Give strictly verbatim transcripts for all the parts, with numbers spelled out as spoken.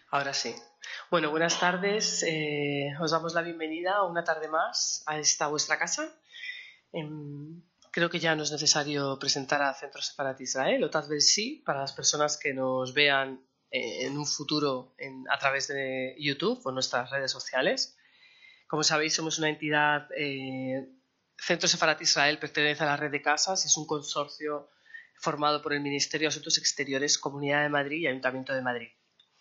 Ahora sí. Bueno, buenas tardes. Eh, os damos la bienvenida una tarde más a esta vuestra casa. Eh, creo que ya no es necesario presentar a Centro Sefarat Israel, o tal vez sí, para las personas que nos vean eh, en un futuro en, a través de YouTube o nuestras redes sociales. Como sabéis, somos una entidad... Eh, Centro Sefarat Israel pertenece a la red de casas y es un consorcio formado por el Ministerio de Asuntos Exteriores, Comunidad de Madrid y Ayuntamiento de Madrid.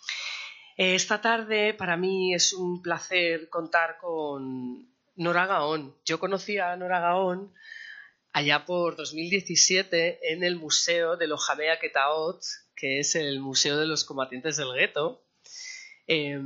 Esta tarde para mí es un placer contar con Nora Gaon. Yo conocí a Nora Gaon allá por dos mil diecisiete en el Museo de Lojamei Haketaot, que es el Museo de los Combatientes del Gueto. Eh,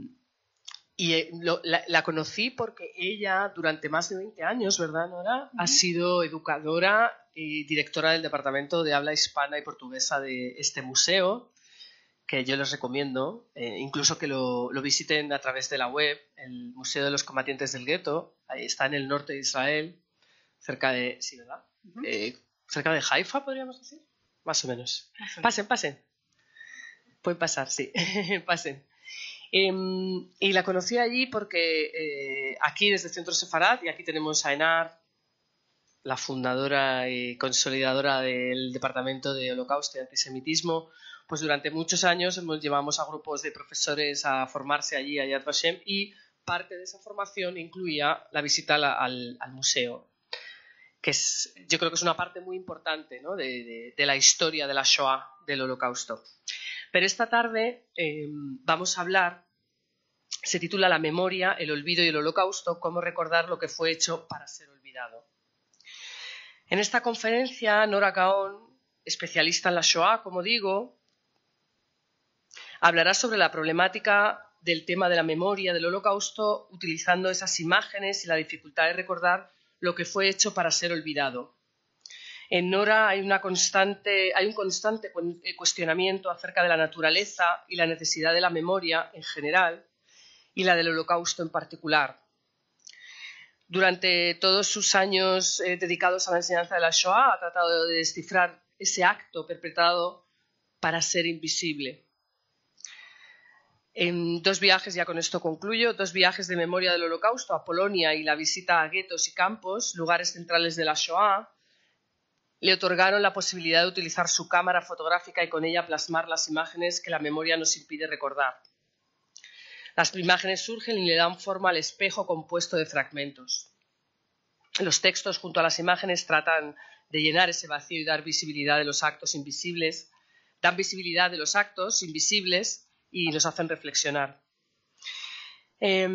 y lo, la, la conocí porque ella durante más de veinte años, ¿verdad, Nora? Uh-huh. Ha sido educadora y directora del Departamento de Habla Hispana y Portuguesa de este museo, que yo les recomiendo, eh, incluso que lo, lo visiten a través de la web, el Museo de los Combatientes del Gueto. Ahí está en el norte de Israel, cerca de... ¿Sí, verdad? Uh-huh. Eh, cerca de Haifa, podríamos decir. Más o menos. Más o menos. Pasen, pasen. Pueden pasar, sí. Pasen. Eh, y la conocí allí porque eh, aquí desde Centro Sefarat, y aquí tenemos a Enar, la fundadora y consolidadora del Departamento de Holocausto y Antisemitismo, pues durante muchos años llevamos a grupos de profesores a formarse allí a Yad Vashem, y parte de esa formación incluía la visita al, al, al museo, que es, yo creo que es una parte muy importante, ¿no? de, de, de la historia de la Shoah, del Holocausto. Pero esta tarde eh, vamos a hablar, se titula La memoria, el olvido y el Holocausto, cómo recordar lo que fue hecho para ser olvidado. En esta conferencia, Nora Gaon, especialista en la Shoah, como digo, hablará sobre la problemática del tema de la memoria del Holocausto, utilizando esas imágenes y la dificultad de recordar lo que fue hecho para ser olvidado. En Nora hay, una constante, hay un constante cuestionamiento acerca de la naturaleza y la necesidad de la memoria en general y la del Holocausto en particular. Durante todos sus años eh, dedicados a la enseñanza de la Shoah, ha tratado de descifrar ese acto perpetrado para ser invisible. En dos viajes, ya con esto concluyo, dos viajes de memoria del Holocausto a Polonia y la visita a guetos y campos, lugares centrales de la Shoah, le otorgaron la posibilidad de utilizar su cámara fotográfica y con ella plasmar las imágenes que la memoria nos impide recordar. Las imágenes surgen y le dan forma al espejo compuesto de fragmentos. Los textos junto a las imágenes tratan de llenar ese vacío y dar visibilidad de los actos invisibles, dan visibilidad de los actos invisibles y nos hacen reflexionar. Eh,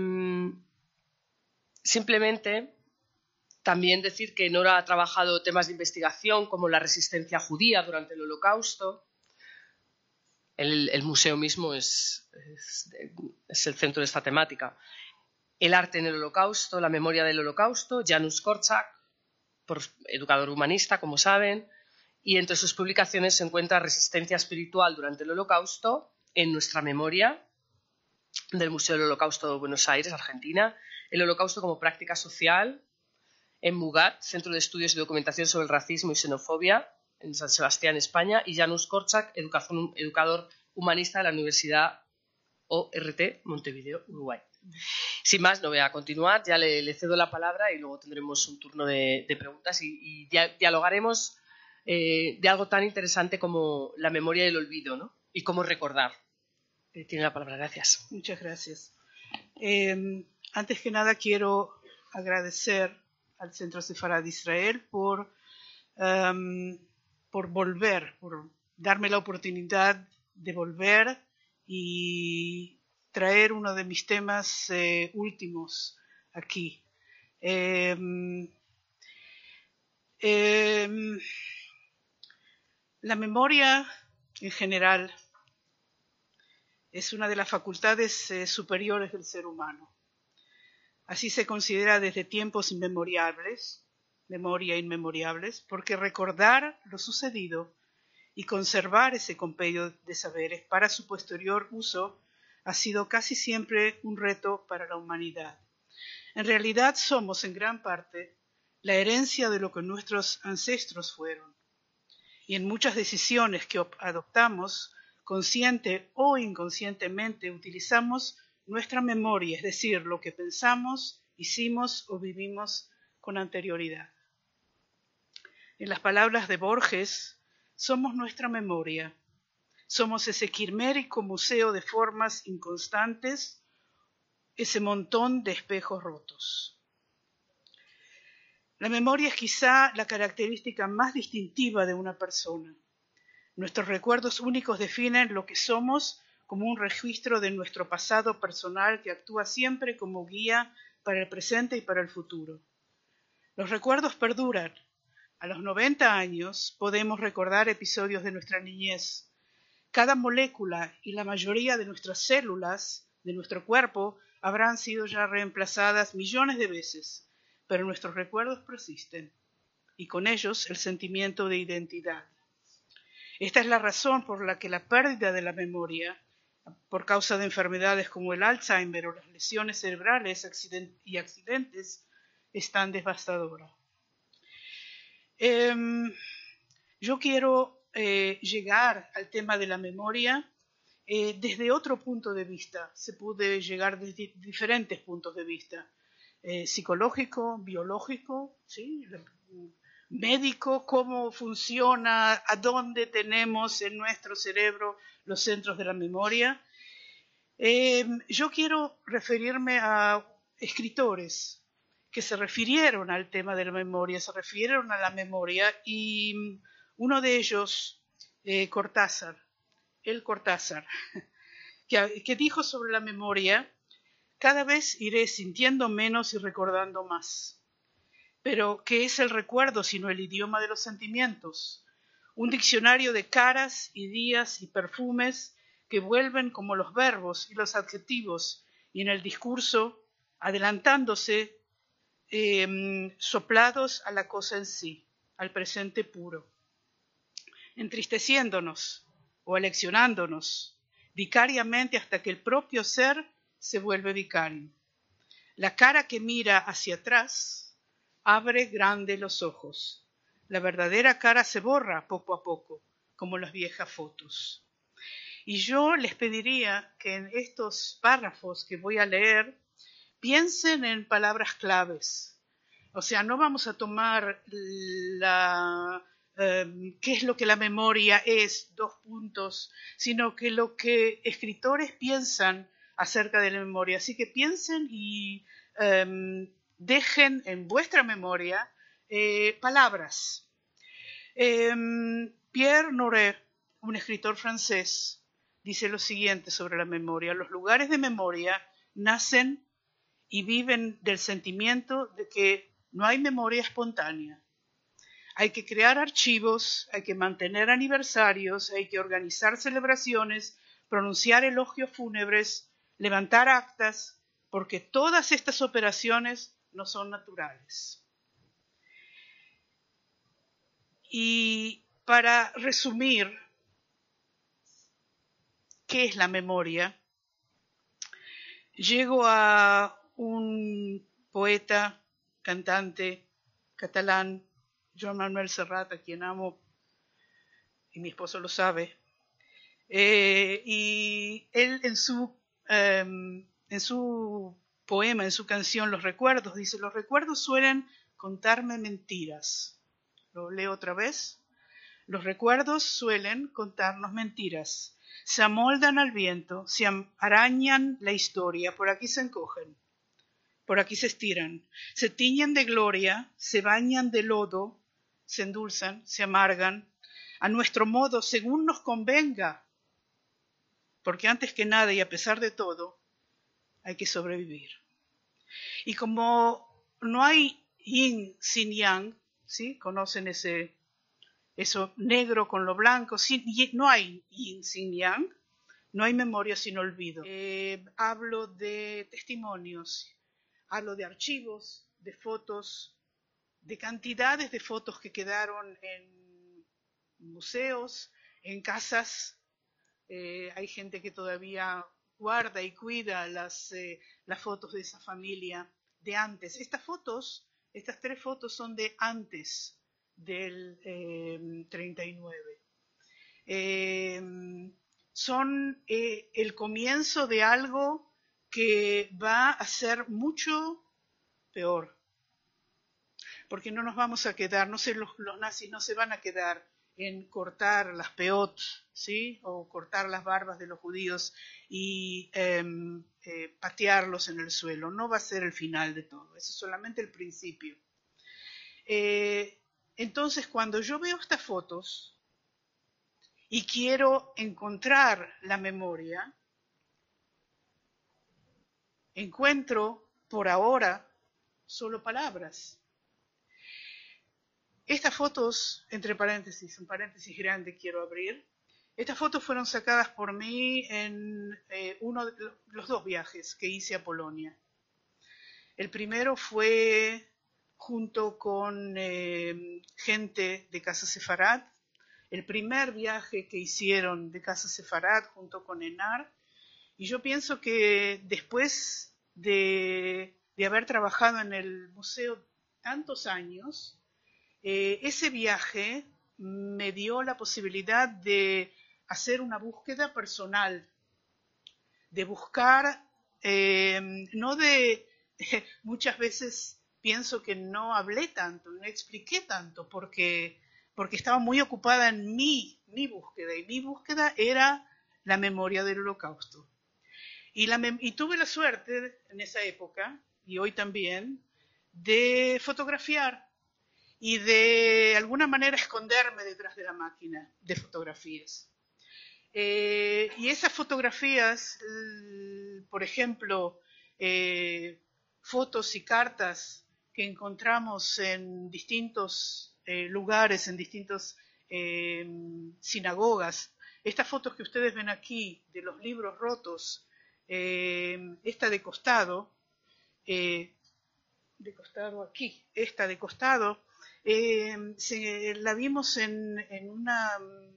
simplemente también decir que Nora ha trabajado temas de investigación como la resistencia judía durante el Holocausto. El, el museo mismo es, es, es el centro de esta temática. El arte en el Holocausto, la memoria del Holocausto, Janusz Korczak, por educador humanista, como saben, y entre sus publicaciones se encuentra Resistencia espiritual durante el Holocausto, en nuestra memoria, del Museo del Holocausto de Buenos Aires, Argentina, el Holocausto como práctica social, en Mugat, Centro de Estudios y Documentación sobre el Racismo y Xenofobia, en San Sebastián, España, y Janusz Korczak, educador humanista de la Universidad O R T, Montevideo, Uruguay. Sin más, no voy a continuar, ya le, le cedo la palabra y luego tendremos un turno de, de preguntas y, y dia, dialogaremos eh, de algo tan interesante como la memoria y el olvido, ¿no? Y cómo recordar. Eh, tiene la palabra, gracias. Muchas gracias. Eh, antes que nada quiero agradecer al Centro Sefarat Israel por, um, por volver, por darme la oportunidad de volver y traer uno de mis temas eh, últimos aquí. Eh, eh, la memoria en general es una de las facultades eh, superiores del ser humano. Así se considera desde tiempos inmemoriales, memoria inmemoriales, porque recordar lo sucedido y conservar ese compendio de saberes para su posterior uso ha sido casi siempre un reto para la humanidad. En realidad somos en gran parte la herencia de lo que nuestros ancestros fueron, y en muchas decisiones que adoptamos consciente o inconscientemente, utilizamos nuestra memoria, es decir, lo que pensamos, hicimos o vivimos con anterioridad. En las palabras de Borges, somos nuestra memoria. Somos ese quimérico museo de formas inconstantes, ese montón de espejos rotos. La memoria es quizá la característica más distintiva de una persona. Nuestros recuerdos únicos definen lo que somos como un registro de nuestro pasado personal que actúa siempre como guía para el presente y para el futuro. Los recuerdos perduran. A los noventa años podemos recordar episodios de nuestra niñez. Cada molécula y la mayoría de nuestras células de nuestro cuerpo habrán sido ya reemplazadas millones de veces, pero nuestros recuerdos persisten y con ellos el sentimiento de identidad. Esta es la razón por la que la pérdida de la memoria, por causa de enfermedades como el Alzheimer o las lesiones cerebrales y accidentes, es tan devastadora. Eh, yo quiero eh, llegar al tema de la memoria eh, desde otro punto de vista. Se puede llegar desde diferentes puntos de vista. Eh, psicológico, biológico, ¿sí? Médico, cómo funciona, a dónde tenemos en nuestro cerebro los centros de la memoria. Eh, yo quiero referirme a escritores que se refirieron al tema de la memoria, se refirieron a la memoria, y uno de ellos, eh, Cortázar, el Cortázar, que, que dijo sobre la memoria: cada vez iré sintiendo menos y recordando más. Pero, ¿qué es el recuerdo sino el idioma de los sentimientos? Un diccionario de caras y días y perfumes que vuelven como los verbos y los adjetivos, y en el discurso, adelantándose, eh, soplados a la cosa en sí, al presente puro, entristeciéndonos o aleccionándonos vicariamente hasta que el propio ser se vuelve vicario. La cara que mira hacia atrás abre grande los ojos. La verdadera cara se borra poco a poco, como las viejas fotos. Y yo les pediría que en estos párrafos que voy a leer piensen en palabras claves. O sea, no vamos a tomar la, eh, qué es lo que la memoria es, dos puntos, sino que lo que escritores piensan acerca de la memoria. Así que piensen y eh, dejen en vuestra memoria eh, palabras. Eh, Pierre Nora, un escritor francés, dice lo siguiente sobre la memoria: los lugares de memoria nacen y viven del sentimiento de que no hay memoria espontánea. Hay que crear archivos, hay que mantener aniversarios, hay que organizar celebraciones, pronunciar elogios fúnebres, levantar actas, porque todas estas operaciones no son naturales. Y para resumir, ¿qué es la memoria? Llego a un poeta, cantante catalán, Joan Manuel Serrat, a quien amo, y mi esposo lo sabe. Eh, y él en su, eh, en su poema, en su canción Los Recuerdos, dice: los recuerdos suelen contarme mentiras. Lo leo otra vez. Los recuerdos suelen contarnos mentiras. Se amoldan al viento, se arañan la historia, por aquí se encogen, por aquí se estiran, se tiñen de gloria, se bañan de lodo, se endulzan, se amargan, a nuestro modo, según nos convenga, porque antes que nada y a pesar de todo, hay que sobrevivir. Y como no hay yin sin yang, ¿sí? ¿Conocen ese, eso negro con lo blanco? Sin, no hay yin sin yang, no hay memoria sin olvido. Eh, hablo de testimonios, hablo de archivos, de fotos, de cantidades de fotos que quedaron en museos, en casas. Eh, hay gente que todavía guarda y cuida las, eh, las fotos de esa familia de antes. Estas fotos, estas tres fotos son de antes del eh, treinta y nueve. Eh, son eh, el comienzo de algo que va a ser mucho peor. Porque no nos vamos a quedar, no sé, los, los nazis no se van a quedar en cortar las peot, ¿sí? O cortar las barbas de los judíos y eh, eh, patearlos en el suelo. No va a ser el final de todo, eso es solamente el principio. Eh, entonces, cuando yo veo estas fotos y quiero encontrar la memoria, encuentro por ahora solo palabras. Estas fotos, entre paréntesis, un paréntesis grande quiero abrir, estas fotos fueron sacadas por mí en eh, uno de los dos viajes que hice a Polonia. El primero fue junto con eh, gente de Casa Sefarad, el primer viaje que hicieron de Casa Sefarad junto con Enar, y yo pienso que después de, de haber trabajado en el museo tantos años, eh, ese viaje me dio la posibilidad de hacer una búsqueda personal, de buscar, eh, no de, eh, muchas veces pienso que no hablé tanto, no expliqué tanto, porque, porque estaba muy ocupada en mi, mi búsqueda, y mi búsqueda era la memoria del Holocausto. Y, la, y tuve la suerte en esa época, y hoy también, de fotografiar y de alguna manera esconderme detrás de la máquina de fotografías. Eh, y esas fotografías, eh, por ejemplo, eh, fotos y cartas que encontramos en distintos eh, lugares, en distintas eh, sinagogas, estas fotos que ustedes ven aquí de los libros rotos, eh, esta de costado, eh, de costado aquí, esta de costado, eh, se, la vimos en, en una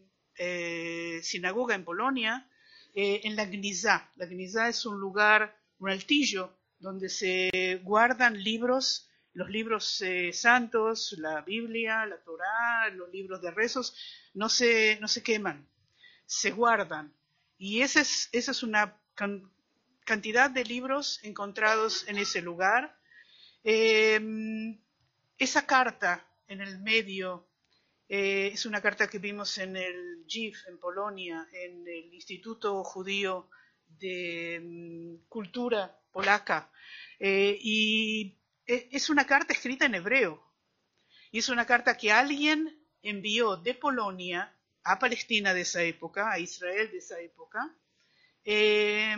eh, sinagoga en Polonia, eh, en la Gnizá. La Gnizá es un lugar, un altillo, donde se guardan libros, los libros eh, santos, la Biblia, la Torá, los libros de rezos, no se, no se queman, se guardan. Y esa es, esa es una can, cantidad de libros encontrados en ese lugar. Eh, esa carta en el medio eh, es una carta que vimos en el G I F en Polonia, en el Instituto Judío de um, Cultura Polaca, eh, y es una carta escrita en hebreo, y es una carta que alguien envió de Polonia a Palestina de esa época, a Israel de esa época, eh,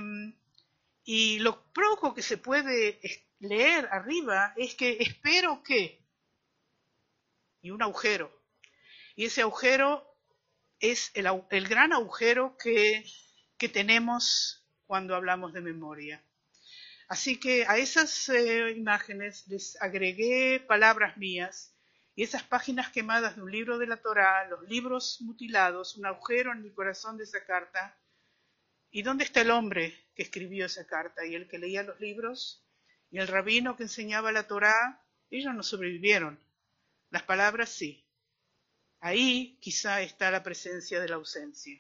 y lo poco que se puede leer arriba es que espero que, y un agujero, y ese agujero es el, el gran agujero que, que tenemos cuando hablamos de memoria. Así que a esas eh, imágenes les agregué palabras mías, y esas páginas quemadas de un libro de la Torá, los libros mutilados, un agujero en el corazón de esa carta. ¿Y dónde está el hombre que escribió esa carta? Y el que leía los libros, y el rabino que enseñaba la Torá, ellos no sobrevivieron. Las palabras sí. Ahí quizá está la presencia de la ausencia.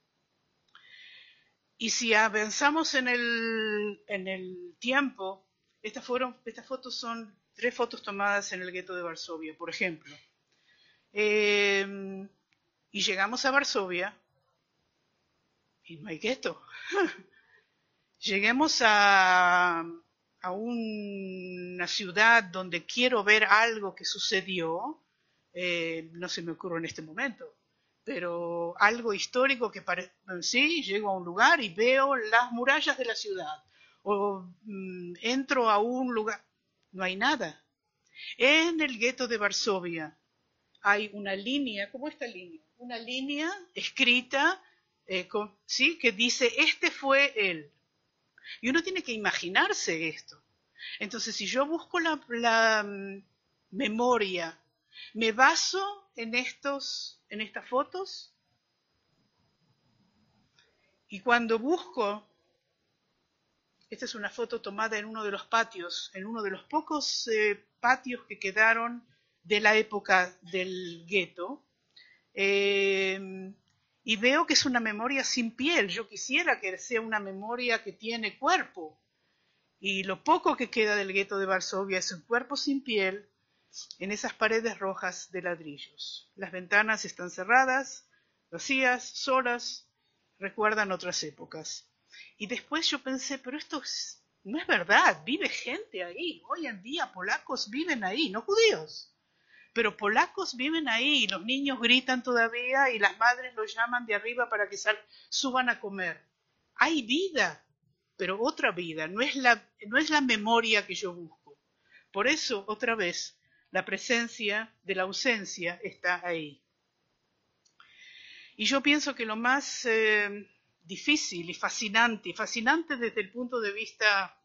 Y si avanzamos en el, en el tiempo, estas, fueron, estas fotos son tres fotos tomadas en el gueto de Varsovia, por ejemplo. Eh, y llegamos a Varsovia y no hay gueto. Lleguemos a, a una ciudad donde quiero ver algo que sucedió, eh, no se me ocurre en este momento, pero algo histórico que parece, sí, llego a un lugar y veo las murallas de la ciudad, o mm, entro a un lugar, no hay nada. En el gueto de Varsovia hay una línea, como esta línea, una línea escrita, eh, con, ¿sí? que dice, este fue él. Y uno tiene que imaginarse esto. Entonces, si yo busco la, la um, memoria, me baso en, estos, en estas fotos, y cuando busco, esta es una foto tomada en uno de los patios, en uno de los pocos eh, patios que quedaron de la época del gueto, eh, y veo que es una memoria sin piel. Yo quisiera que sea una memoria que tiene cuerpo. Y lo poco que queda del gueto de Varsovia es un cuerpo sin piel en esas paredes rojas de ladrillos. Las ventanas están cerradas, vacías, solas, recuerdan otras épocas. Y después yo pensé, pero esto es, no es verdad, vive gente ahí. Hoy en día polacos viven ahí, no judíos. Pero polacos viven ahí y los niños gritan todavía y las madres los llaman de arriba para que sal, suban a comer. Hay vida, pero otra vida, no es, la, no es la memoria que yo busco. Por eso, otra vez, la presencia de la ausencia está ahí. Y yo pienso que lo más eh, difícil y fascinante, fascinante desde el punto de vista,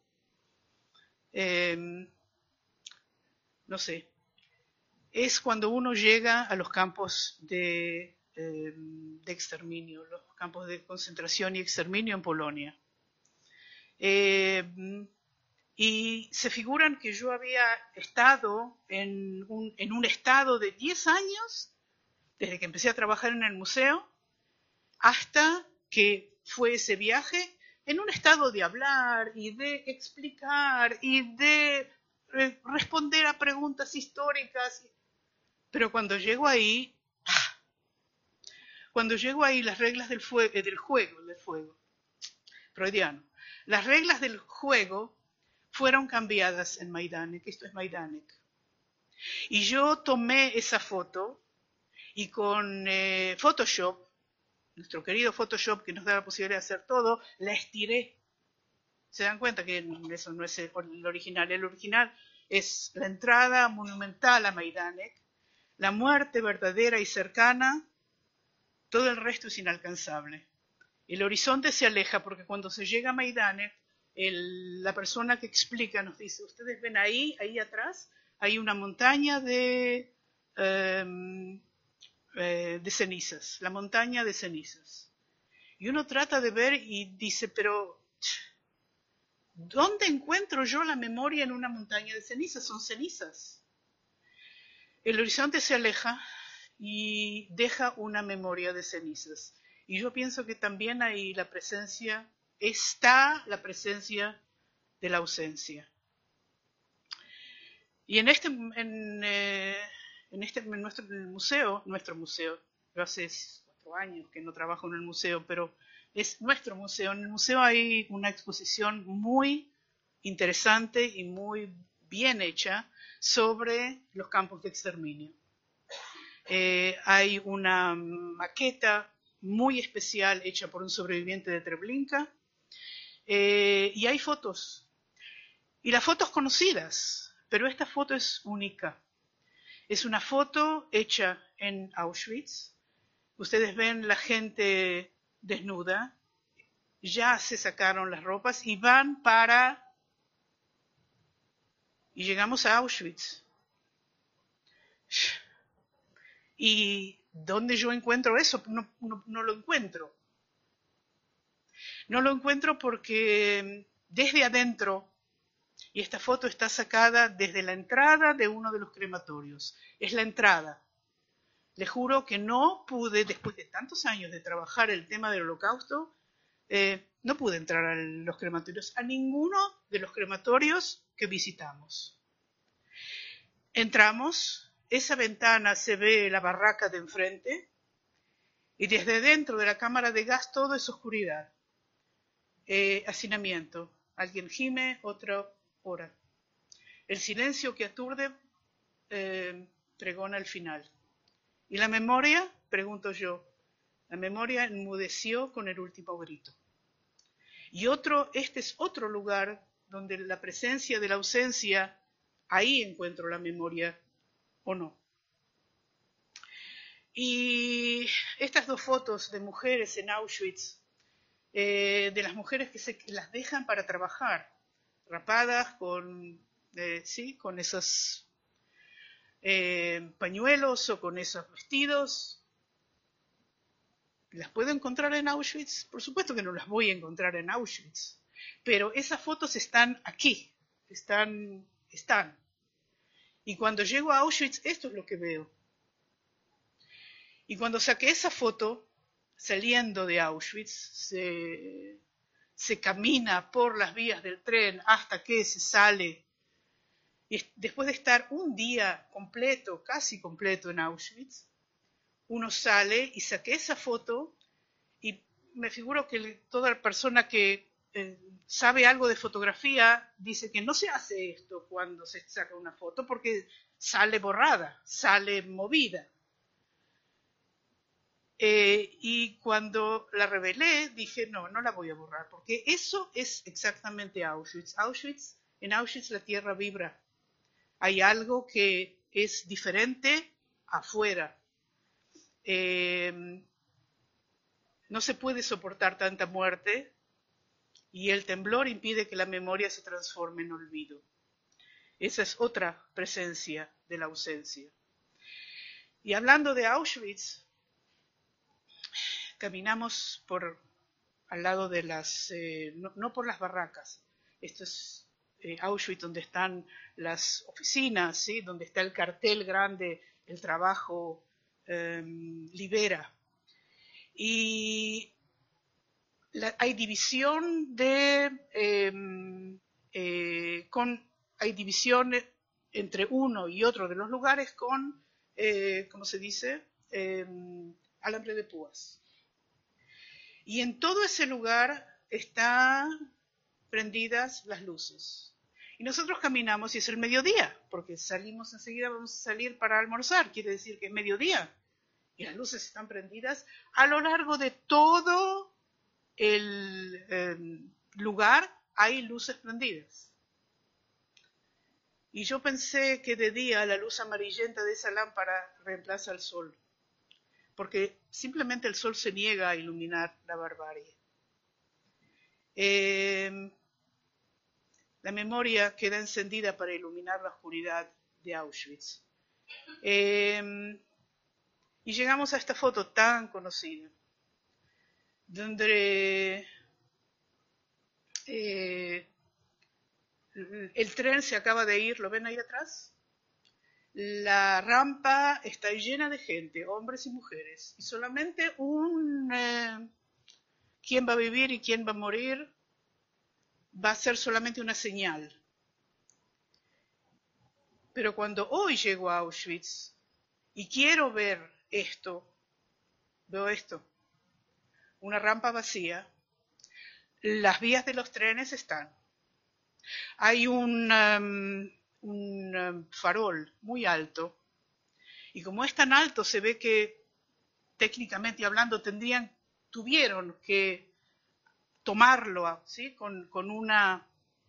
eh, no sé, es cuando uno llega a los campos de, eh, de exterminio, los campos de concentración y exterminio en Polonia. Eh, y se figuran que yo había estado en un, en un estado de diez años, desde que empecé a trabajar en el museo, hasta que fue ese viaje, en un estado de hablar y de explicar y de eh, responder a preguntas históricas. Pero cuando llego ahí, cuando llego ahí, las reglas del, fue, del juego, del fuego, freudiano, las reglas del juego fueron cambiadas en Majdanek, esto es Majdanek. Y yo tomé esa foto y con eh, Photoshop, nuestro querido Photoshop que nos da la posibilidad de hacer todo, la estiré. Se dan cuenta que eso no es el original. El original es la entrada monumental a Majdanek, la muerte verdadera y cercana, todo el resto es inalcanzable. El horizonte se aleja porque cuando se llega a Majdanek, el, la persona que explica nos dice, ustedes ven ahí, ahí atrás, hay una montaña de, eh, eh, de cenizas, la montaña de cenizas. Y uno trata de ver y dice, pero ¿dónde encuentro yo la memoria en una montaña de cenizas? Son cenizas. El horizonte se aleja y deja una memoria de cenizas. Y yo pienso que también ahí la presencia, está la presencia de la ausencia. Y en este, en, eh, en este, en nuestro en el museo, nuestro museo, yo hace cuatro años que no trabajo en el museo, pero es nuestro museo. En el museo hay una exposición muy interesante y muy bien hecha sobre los campos de exterminio. Eh, hay una maqueta muy especial hecha por un sobreviviente de Treblinka eh, y hay fotos. Y las fotos conocidas, pero esta foto es única. Es una foto hecha en Auschwitz. Ustedes ven la gente desnuda, ya se sacaron las ropas y van para... Y llegamos a Auschwitz. ¿Y dónde yo encuentro eso? No, no, no lo encuentro. No lo encuentro porque desde adentro, y esta foto está sacada desde la entrada de uno de los crematorios, es la entrada. Les juro que no pude, después de tantos años de trabajar el tema del Holocausto, eh, no pude entrar a los crematorios, a ninguno de los crematorios que visitamos. Entramos, esa ventana se ve la barraca de enfrente y desde dentro de la cámara de gas todo es oscuridad. Eh, hacinamiento. Alguien gime, otro ora. El silencio que aturde eh, pregona el final. ¿Y la memoria? Pregunto yo. La memoria enmudeció con el último grito. Y otro, este es otro lugar donde la presencia de la ausencia, ahí encuentro la memoria o no. Y estas dos fotos de mujeres en Auschwitz, eh, de las mujeres que se que las dejan para trabajar, rapadas con, eh, ¿sí? con esos eh, pañuelos o con esos vestidos. ¿Las puedo encontrar en Auschwitz? Por supuesto que no las voy a encontrar en Auschwitz, pero esas fotos están aquí, están, están. Y cuando llego a Auschwitz, esto es lo que veo. Y cuando saqué esa foto, saliendo de Auschwitz, se, se camina por las vías del tren hasta que se sale. Y después de estar un día completo, casi completo en Auschwitz, uno sale y saqué esa foto y me figuro que toda persona que eh, sabe algo de fotografía dice que no se hace esto cuando se saca una foto porque sale borrada, sale movida. Eh, y cuando la revelé dije, no, no la voy a borrar porque eso es exactamente Auschwitz. Auschwitz, en Auschwitz la tierra vibra. Hay algo que es diferente afuera. Eh, no se puede soportar tanta muerte y el temblor impide que la memoria se transforme en olvido. Esa es otra presencia de la ausencia. Y hablando de Auschwitz, caminamos por al lado de las, eh, no, no por las barracas, esto es eh, Auschwitz donde están las oficinas, ¿sí? Donde está el cartel grande, el trabajo eh, libera. Y la, hay división de, eh, eh, con, hay división entre uno y otro de los lugares con, eh, ¿cómo se dice? Eh, alambre de púas. Y en todo ese lugar están prendidas las luces. Y nosotros caminamos y es el mediodía, porque salimos enseguida, vamos a salir para almorzar, quiere decir que es mediodía. Y las luces están prendidas a lo largo de todo el eh, lugar, hay luces prendidas. Y yo pensé que de día la luz amarillenta de esa lámpara reemplaza al sol, porque simplemente el sol se niega a iluminar la barbarie. Eh, la memoria queda encendida para iluminar la oscuridad de Auschwitz. Eh, y llegamos a esta foto tan conocida, donde eh, el tren se acaba de ir, ¿lo ven ahí atrás? La rampa está llena de gente, hombres y mujeres, y solamente un eh, quién va a vivir y quién va a morir va a ser solamente una señal. Pero cuando hoy llego a Auschwitz y quiero ver esto, veo esto, una rampa vacía, las vías de los trenes están, hay un, um, un um, farol muy alto, y como es tan alto se ve que técnicamente hablando tendrían, tuvieron que tomarlo, ¿sí? con, con una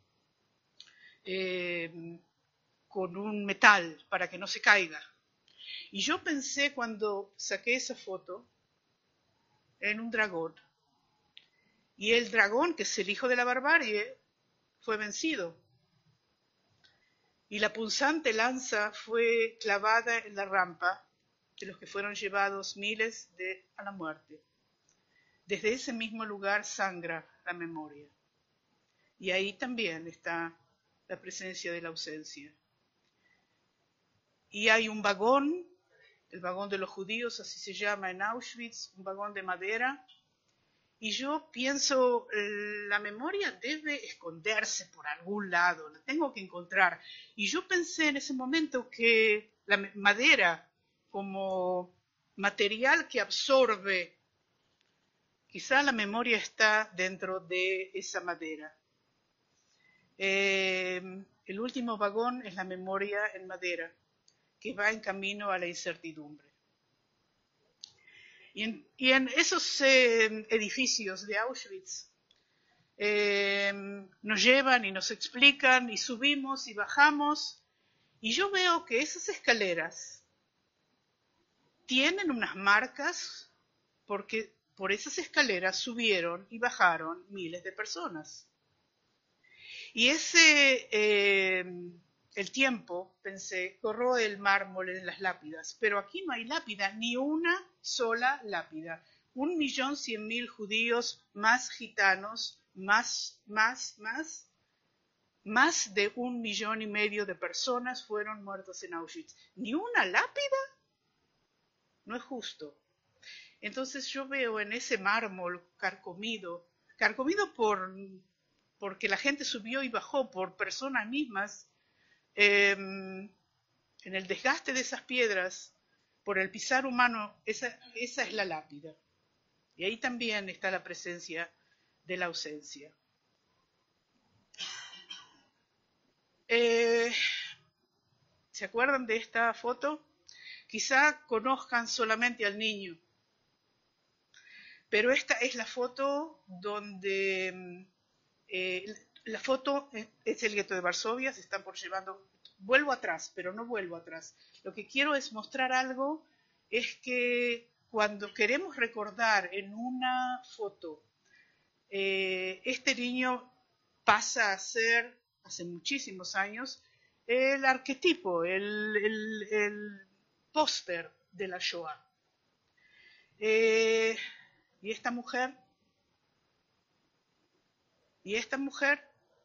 eh, con un metal para que no se caiga. Y yo pensé cuando saqué esa foto en un dragón. Y el dragón, que es el hijo de la barbarie, fue vencido. Y la punzante lanza fue clavada en la rampa de los que fueron llevados miles de a la muerte. Desde ese mismo lugar sangra la memoria. Y ahí también está la presencia de la ausencia. Y hay un vagón, el vagón de los judíos, así se llama en Auschwitz, un vagón de madera. Y yo pienso, la memoria debe esconderse por algún lado, la tengo que encontrar. Y yo pensé en ese momento que la madera como material que absorbe, quizá la memoria está dentro de esa madera. Eh, el último vagón es la memoria en madera, que va en camino a la incertidumbre. Y en, y en esos eh, edificios de Auschwitz eh, nos llevan y nos explican y subimos y bajamos y yo veo que esas escaleras tienen unas marcas porque por esas escaleras subieron y bajaron miles de personas. Y ese, eh, el tiempo, pensé, corroe el mármol en las lápidas, pero aquí no hay lápida, ni una sola lápida. Un millón cien mil judíos, más gitanos, más, más, más, más de un millón y medio de personas fueron muertos en Auschwitz. ¿Ni una lápida? No es justo. Entonces yo veo en ese mármol carcomido, carcomido por, porque la gente subió y bajó, por personas mismas, eh, en el desgaste de esas piedras, por el pisar humano, esa, esa es la lápida. Y ahí también está la presencia de la ausencia. Eh, ¿Se acuerdan de esta foto? Quizá conozcan solamente al niño, pero esta es la foto donde eh, la foto es el gueto de Varsovia, se están por llevando. Vuelvo atrás, pero no vuelvo atrás. Lo que quiero es mostrar algo, es que cuando queremos recordar en una foto, eh, este niño pasa a ser, hace muchísimos años, el arquetipo, el, el, el póster de la Shoah. Eh, y esta mujer, y esta mujer,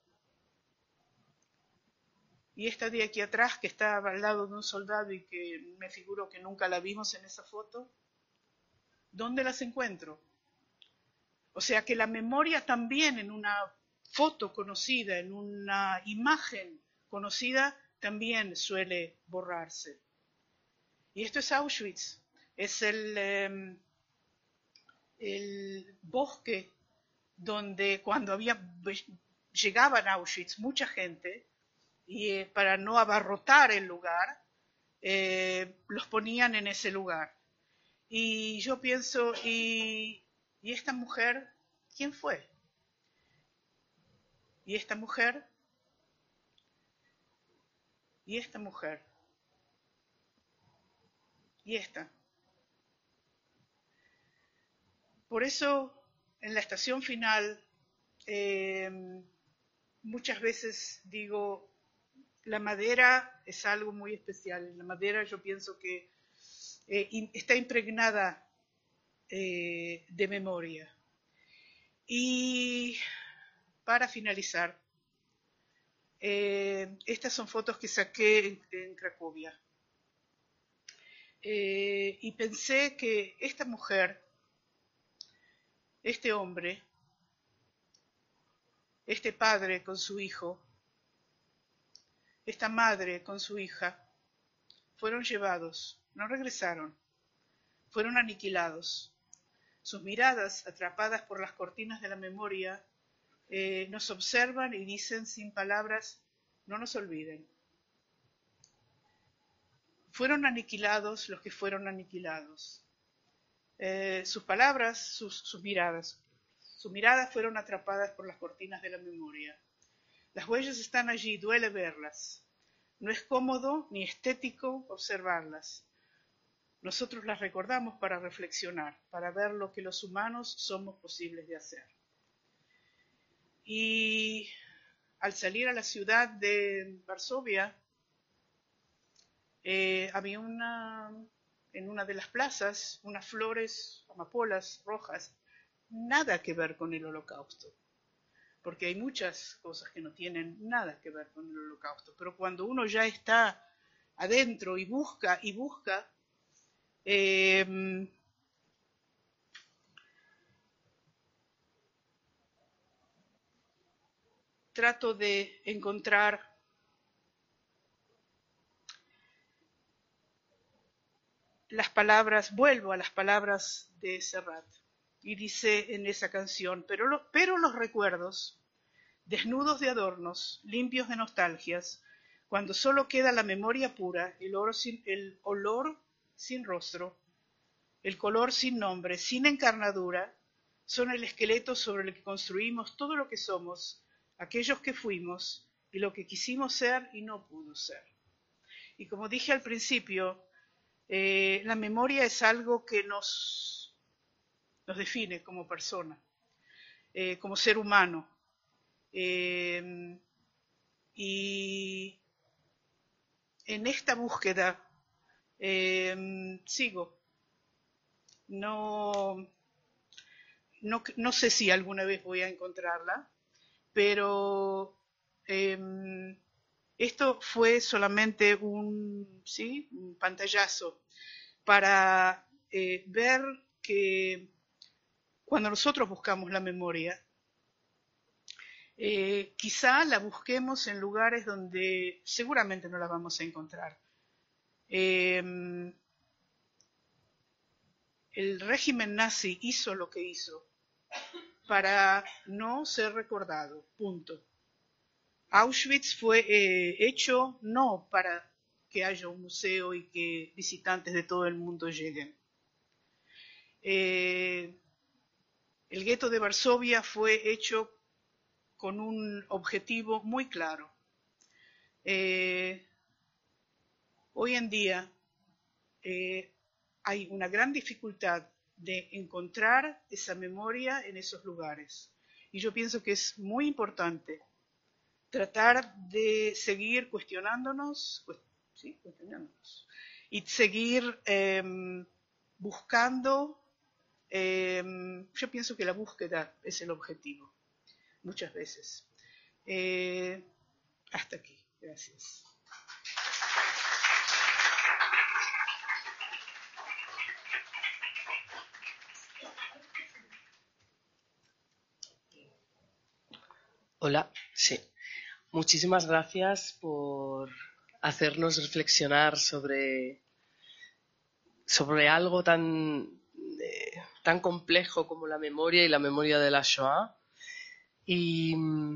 y esta de aquí atrás que está al lado de un soldado y que me figuro que nunca la vimos en esa foto, ¿dónde las encuentro? O sea que la memoria también en una foto conocida, en una imagen conocida, también suele borrarse. Y esto es Auschwitz, es el, eh, el bosque donde cuando había, llegaban a Auschwitz mucha gente, y eh, para no abarrotar el lugar, eh, los ponían en ese lugar. Y yo pienso, ¿y, ¿y esta mujer quién fue? ¿Y esta mujer? ¿Y esta mujer? ¿Y esta? Por eso, en la estación final, eh, muchas veces digo, la madera es algo muy especial. La madera yo pienso que eh, está impregnada eh, de memoria. Y para finalizar, eh, estas son fotos que saqué en, en Cracovia. Eh, y pensé que esta mujer, este hombre, este padre con su hijo, esta madre con su hija, fueron llevados, no regresaron, fueron aniquilados. Sus miradas, atrapadas por las cortinas de la memoria, eh, nos observan y dicen sin palabras, no nos olviden. Fueron aniquilados los que fueron aniquilados. Eh, sus palabras, sus, sus miradas, sus miradas fueron atrapadas por las cortinas de la memoria. Las huellas están allí, duele verlas. No es cómodo ni estético observarlas. Nosotros las recordamos para reflexionar, para ver lo que los humanos somos posibles de hacer. Y al salir a la ciudad de Varsovia, eh, había una, en una de las plazas, unas flores, amapolas rojas, nada que ver con el Holocausto, porque hay muchas cosas que no tienen nada que ver con el Holocausto, pero cuando uno ya está adentro y busca y busca, eh, trato de encontrar las palabras, vuelvo a las palabras de Serrat, y dice en esa canción, pero, lo, pero los recuerdos, desnudos de adornos, limpios de nostalgias, cuando solo queda la memoria pura, el, oro sin, el olor sin rostro, el color sin nombre, sin encarnadura, son el esqueleto sobre el que construimos todo lo que somos, aquellos que fuimos y lo que quisimos ser y no pudo ser. Y como dije al principio, eh, la memoria es algo que nos, nos define como persona, eh, como ser humano. Eh, y en esta búsqueda eh, sigo. No, no, no sé si alguna vez voy a encontrarla, pero eh, esto fue solamente un, ¿sí? un pantallazo para eh, ver que cuando nosotros buscamos la memoria, eh, quizá la busquemos en lugares donde seguramente no la vamos a encontrar. Eh, el régimen nazi hizo lo que hizo para no ser recordado, punto. Auschwitz fue eh, hecho no para que haya un museo y que visitantes de todo el mundo lleguen. Eh, el gueto de Varsovia fue hecho con un objetivo muy claro. Eh, hoy en día eh, hay una gran dificultad de encontrar esa memoria en esos lugares. Y yo pienso que es muy importante tratar de seguir cuestionándonos, ¿sí? cuestionándonos y seguir eh, buscando. Eh, yo pienso que la búsqueda es el objetivo, muchas veces. Eh, hasta aquí, gracias. Hola, sí. Muchísimas gracias por hacernos reflexionar sobre, sobre algo tan, eh, tan complejo como la memoria y la memoria de la Shoah. Y,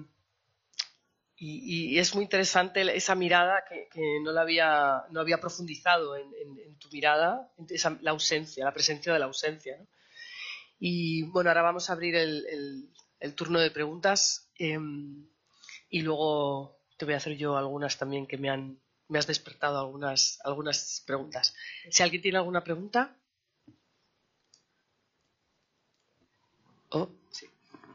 y, y es muy interesante esa mirada que, que no, la había, no había profundizado en, en, en tu mirada, esa, la ausencia, la presencia de la ausencia, ¿no? Y bueno, ahora vamos a abrir el, el, el turno de preguntas. Eh, Y luego te voy a hacer yo algunas también que me han me has despertado algunas, algunas preguntas. Si alguien tiene alguna pregunta. Oh, sí.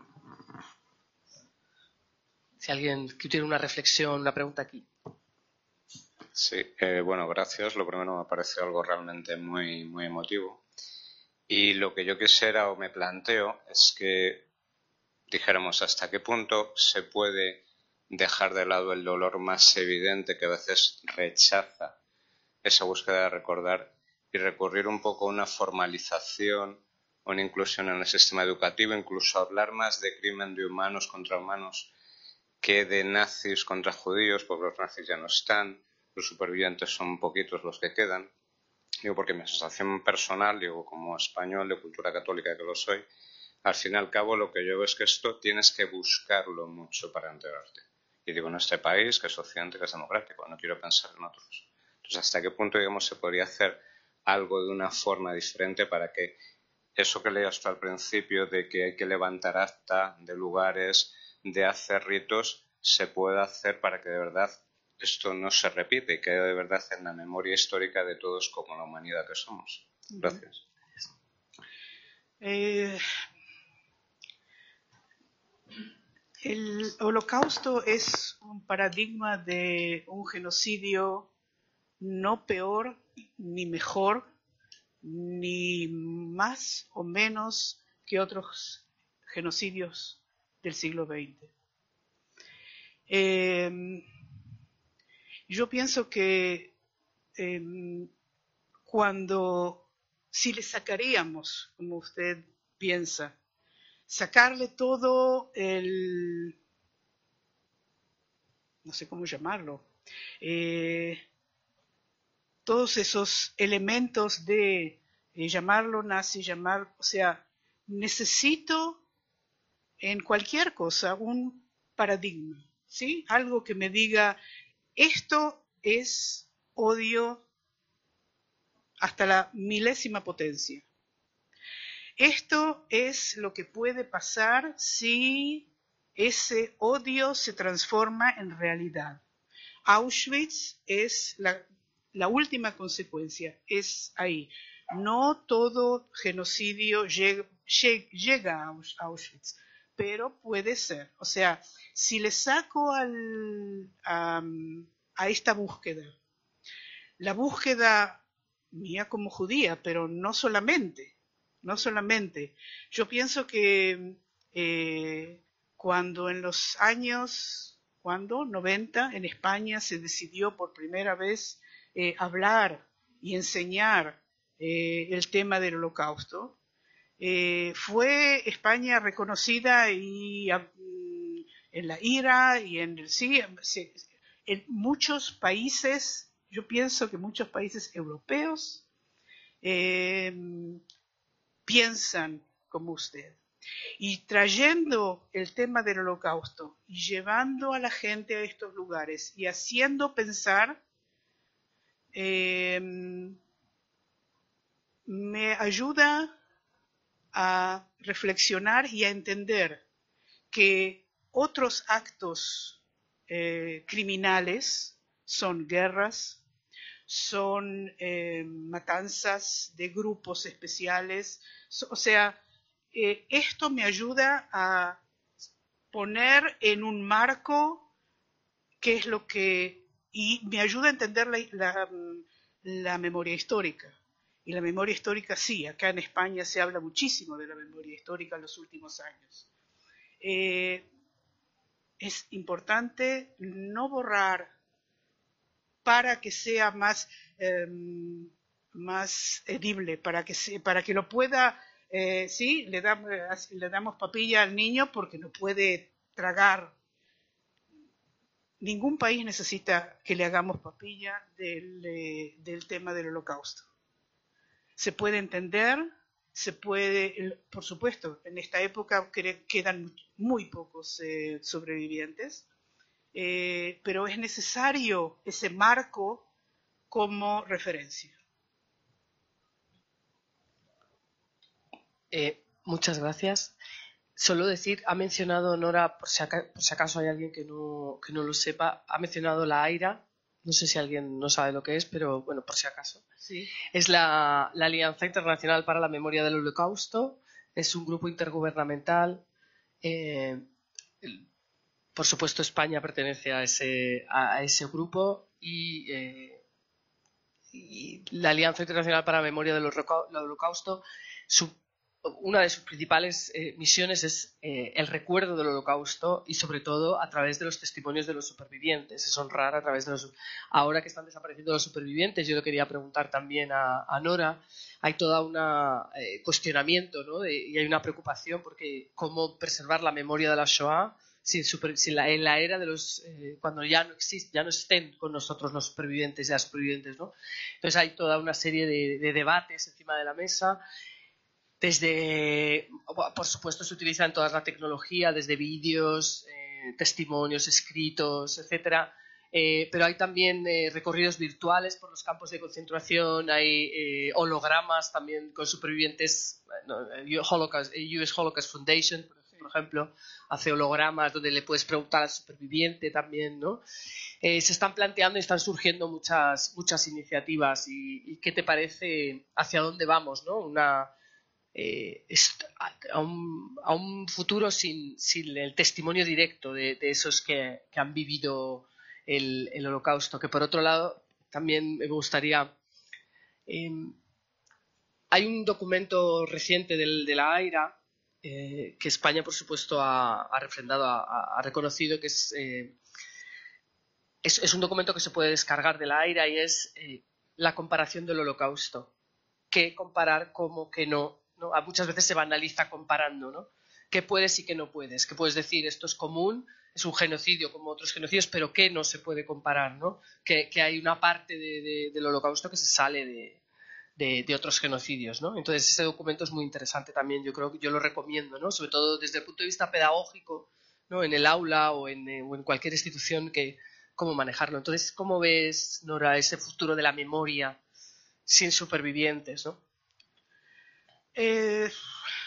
Si alguien tiene una reflexión, una pregunta aquí. Sí, eh, bueno, gracias. Lo primero me parece algo realmente muy, muy emotivo. Y lo que yo quisiera o me planteo es que dijéramos hasta qué punto se puede dejar de lado el dolor más evidente que a veces rechaza esa búsqueda de recordar y recurrir un poco a una formalización o una inclusión en el sistema educativo, incluso hablar más de crimen de humanos contra humanos que de nazis contra judíos, porque los nazis ya no están, los supervivientes son poquitos los que quedan. Digo porque mi sensación personal, digo como español de cultura católica que lo soy, al fin y al cabo lo que yo veo es que esto tienes que buscarlo mucho para enterarte. Y digo, en este país, que es occidente, que es democrático, no quiero pensar en otros. Entonces, ¿hasta qué punto, digamos, se podría hacer algo de una forma diferente para que eso que leías tú al principio de que hay que levantar acta de lugares, de hacer ritos, se pueda hacer para que de verdad esto no se repite y quede de verdad en la memoria histórica de todos como la humanidad que somos? Gracias. Eh, el Holocausto es un paradigma de un genocidio no peor ni mejor, ni más o menos que otros genocidios del siglo veinte. Eh, yo pienso que eh, cuando, si le sacaríamos, como usted piensa, sacarle todo el, no sé cómo llamarlo, eh, todos esos elementos de eh, llamarlo nazi, llamar, o sea, necesito en cualquier cosa un paradigma, ¿sí? Algo que me diga, esto es odio hasta la milésima potencia. Esto es lo que puede pasar si ese odio se transforma en realidad. Auschwitz es la, la última consecuencia, es ahí. No todo genocidio llega, llega a Auschwitz, pero puede ser. O sea, si le saco al, a, a esta búsqueda, la búsqueda mía como judía, pero no solamente, no solamente. Yo pienso que eh, cuando en los años, cuando noventa, en España se decidió por primera vez eh, hablar y enseñar eh, el tema del Holocausto, Eh, fue España reconocida y um, en la I R A y en el sí, en muchos países, yo pienso que muchos países europeos eh, piensan como usted. Y trayendo el tema del Holocausto y llevando a la gente a estos lugares y haciendo pensar, eh, me ayuda a reflexionar y a entender que otros actos eh, criminales son guerras, son eh, matanzas de grupos especiales, so, o sea, eh, esto me ayuda a poner en un marco qué es lo que, y me ayuda a entender la, la, la memoria histórica. Y la memoria histórica sí, acá en España se habla muchísimo de la memoria histórica en los últimos años. Eh, es importante no borrar para que sea más, eh, más edible, para que, se, para que lo pueda, eh, sí, le, da, le damos papilla al niño porque no puede tragar. Ningún país necesita que le hagamos papilla del, eh, del tema del Holocausto. Se puede entender, se puede, por supuesto, en esta época quedan muy pocos eh, sobrevivientes, eh, pero es necesario ese marco como referencia. Eh, muchas gracias. Solo decir, ha mencionado Nora, por si, acaso, por si acaso hay alguien que no, que no lo sepa, ha mencionado la AIRA. No sé si alguien no sabe lo que es, pero bueno, por si acaso. Sí. Es la, la Alianza Internacional para la Memoria del Holocausto. Es un grupo intergubernamental. Eh, el, por supuesto, España pertenece a ese, a, a ese grupo y, eh, y la Alianza Internacional para la Memoria del Holocausto, su, una de sus principales eh, misiones es eh, el recuerdo del Holocausto y sobre todo a través de los testimonios de los supervivientes, es honrar a través de los... Ahora que están desapareciendo los supervivientes, yo le quería preguntar también a, a Nora, hay todo un eh, cuestionamiento, ¿no? De, y hay una preocupación porque cómo preservar la memoria de la Shoah sin super, sin la, en la era de los... Eh, cuando ya no existen, ya no estén con nosotros los supervivientes y las supervivientes, ¿no? Entonces hay toda una serie de, de debates encima de la mesa. Desde, por supuesto, se utilizan toda la tecnología, desde vídeos, eh, testimonios escritos, etcétera. Eh, pero hay también eh, recorridos virtuales por los campos de concentración, hay eh, hologramas también con supervivientes. No, Holocaust, U S Holocaust Foundation, por ejemplo, hace hologramas donde le puedes preguntar al superviviente también, ¿no? Eh, se están planteando y están surgiendo muchas, muchas iniciativas. Y, y ¿qué te parece hacia dónde vamos, ¿no? Una Eh, a, un, a un futuro sin, sin el testimonio directo de, de esos que, que han vivido el, el Holocausto, que por otro lado también me gustaría eh, hay un documento reciente del, de la AIRA eh, que España por supuesto ha, ha refrendado, ha, ha reconocido que es, eh, es, es un documento que se puede descargar de la AIRA y es eh, la comparación del Holocausto, qué comparar, cómo, qué no, ¿no? Muchas veces se banaliza comparando, ¿no? ¿Qué puedes y qué no puedes? ¿Qué puedes decir? Esto es común, es un genocidio como otros genocidios, pero ¿qué no se puede comparar, ¿no? Que, que hay una parte de, de, del Holocausto que se sale de, de, de otros genocidios, ¿no? Entonces ese documento es muy interesante también, yo creo que yo lo recomiendo, ¿no? Sobre todo desde el punto de vista pedagógico, ¿no? En el aula o en, o en cualquier institución, que cómo manejarlo. Entonces, ¿cómo ves, Nora, ese futuro de la memoria sin supervivientes, ¿no? Eh,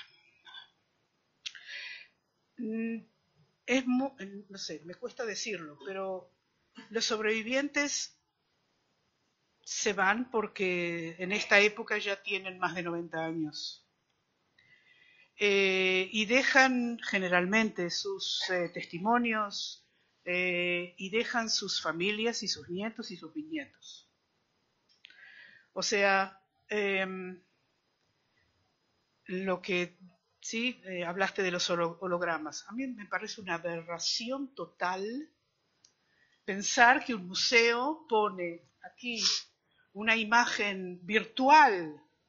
es muy, no sé, me cuesta decirlo, pero los sobrevivientes se van porque en esta época ya tienen más de noventa años. Eh, y dejan generalmente sus eh, testimonios eh, y dejan sus familias y sus nietos y sus bisnietos. O sea, eh, lo que sí, eh, hablaste de los hologramas. A mí me parece una aberración total pensar que un museo pone aquí una imagen virtual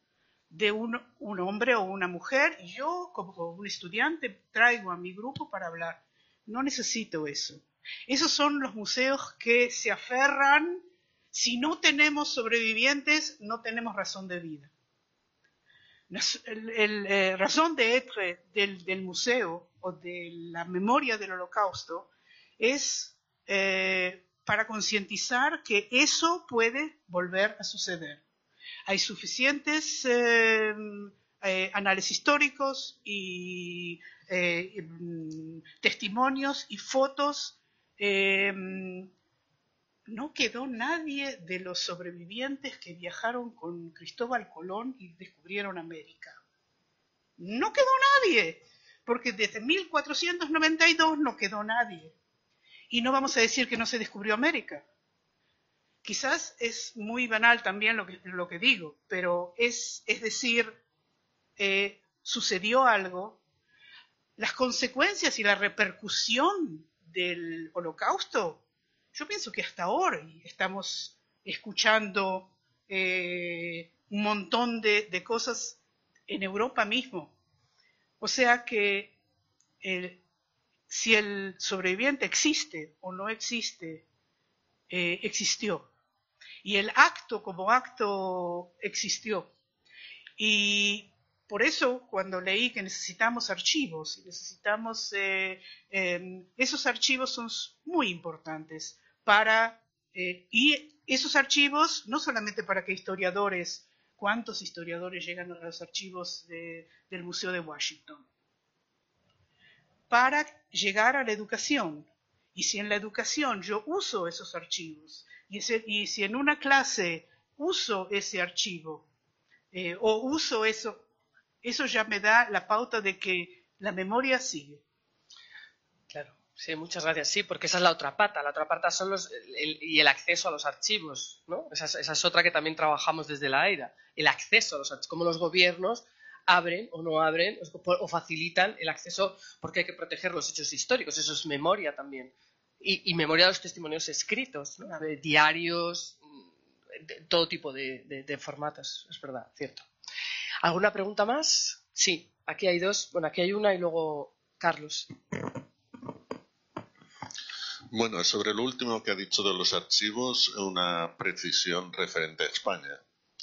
de un, un hombre o una mujer, y yo como un estudiante traigo a mi grupo para hablar. No necesito eso. Esos son los museos que se aferran. Si no tenemos sobrevivientes, no tenemos razón de vida. El, el eh, razón de être del, del museo o de la memoria del Holocausto es eh, para concientizar que eso puede volver a suceder. Hay suficientes eh, eh, análisis históricos y eh, testimonios y fotos. Eh, no quedó nadie de los sobrevivientes que viajaron con Cristóbal Colón y descubrieron América. No quedó nadie, porque desde mil cuatrocientos noventa y dos no quedó nadie. Y no vamos a decir que no se descubrió América. Quizás es muy banal también lo que, lo que digo, pero es, es decir, eh, sucedió algo. Las consecuencias y la repercusión del Holocausto, yo pienso que hasta ahora estamos escuchando eh, un montón de, de cosas en Europa mismo. O sea que el, si el sobreviviente existe o no existe, eh, existió. Y el acto como acto existió. Y por eso cuando leí que necesitamos archivos, y necesitamos, eh, eh, esos archivos son muy importantes para, eh, y esos archivos no solamente para que historiadores, ¿cuántos historiadores llegan a los archivos de, del Museo de Washington? Para llegar a la educación. Y si en la educación yo uso esos archivos, y, ese, y si en una clase uso ese archivo, eh, o uso eso, eso ya me da la pauta de que la memoria sigue. Claro, sí, muchas gracias. Sí, porque esa es la otra pata. La otra pata son los el, y el acceso a los archivos, ¿no? Esa es, esa es otra que también trabajamos desde la AIRA. El acceso a los archivos, cómo los gobiernos abren o no abren o facilitan el acceso, porque hay que proteger los hechos históricos. Eso es memoria también. Y, y memoria de los testimonios escritos, ¿no? De diarios, de todo tipo de, de, de formatos, es verdad, cierto. ¿Alguna pregunta más? Sí, aquí hay dos. Bueno, aquí hay una y luego Carlos. Bueno, sobre lo último que ha dicho de los archivos, una precisión referente a España.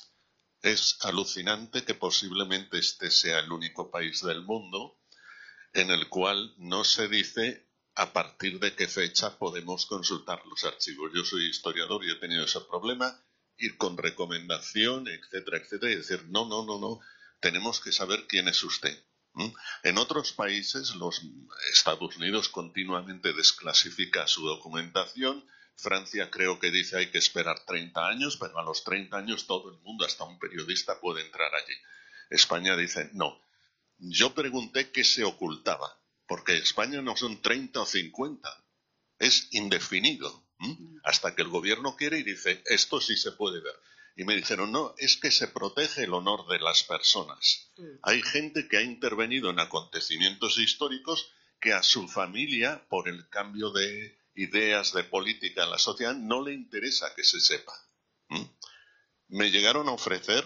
Es alucinante que posiblemente este sea el único país del mundo en el cual no se dice a partir de qué fecha podemos consultar los archivos. Yo soy historiador y he tenido ese problema, ir con recomendación, etcétera, etcétera, y decir, no, no, no, no, tenemos que saber quién es usted. ¿Mm? En otros países, los Estados Unidos continuamente desclasifica su documentación. Francia creo que dice hay que esperar treinta años, pero a los treinta años todo el mundo, hasta un periodista, puede entrar allí. España dice, no. Yo pregunté qué se ocultaba, porque España no son treinta o cincuenta, es indefinido, ¿m? Hasta que el gobierno quiere y dice, esto sí se puede ver. Y me dijeron, no, es que se protege el honor de las personas. Sí. Hay gente que ha intervenido en acontecimientos históricos que a su familia, por el cambio de ideas de política en la sociedad, no le interesa que se sepa. ¿Mm? Me llegaron a ofrecer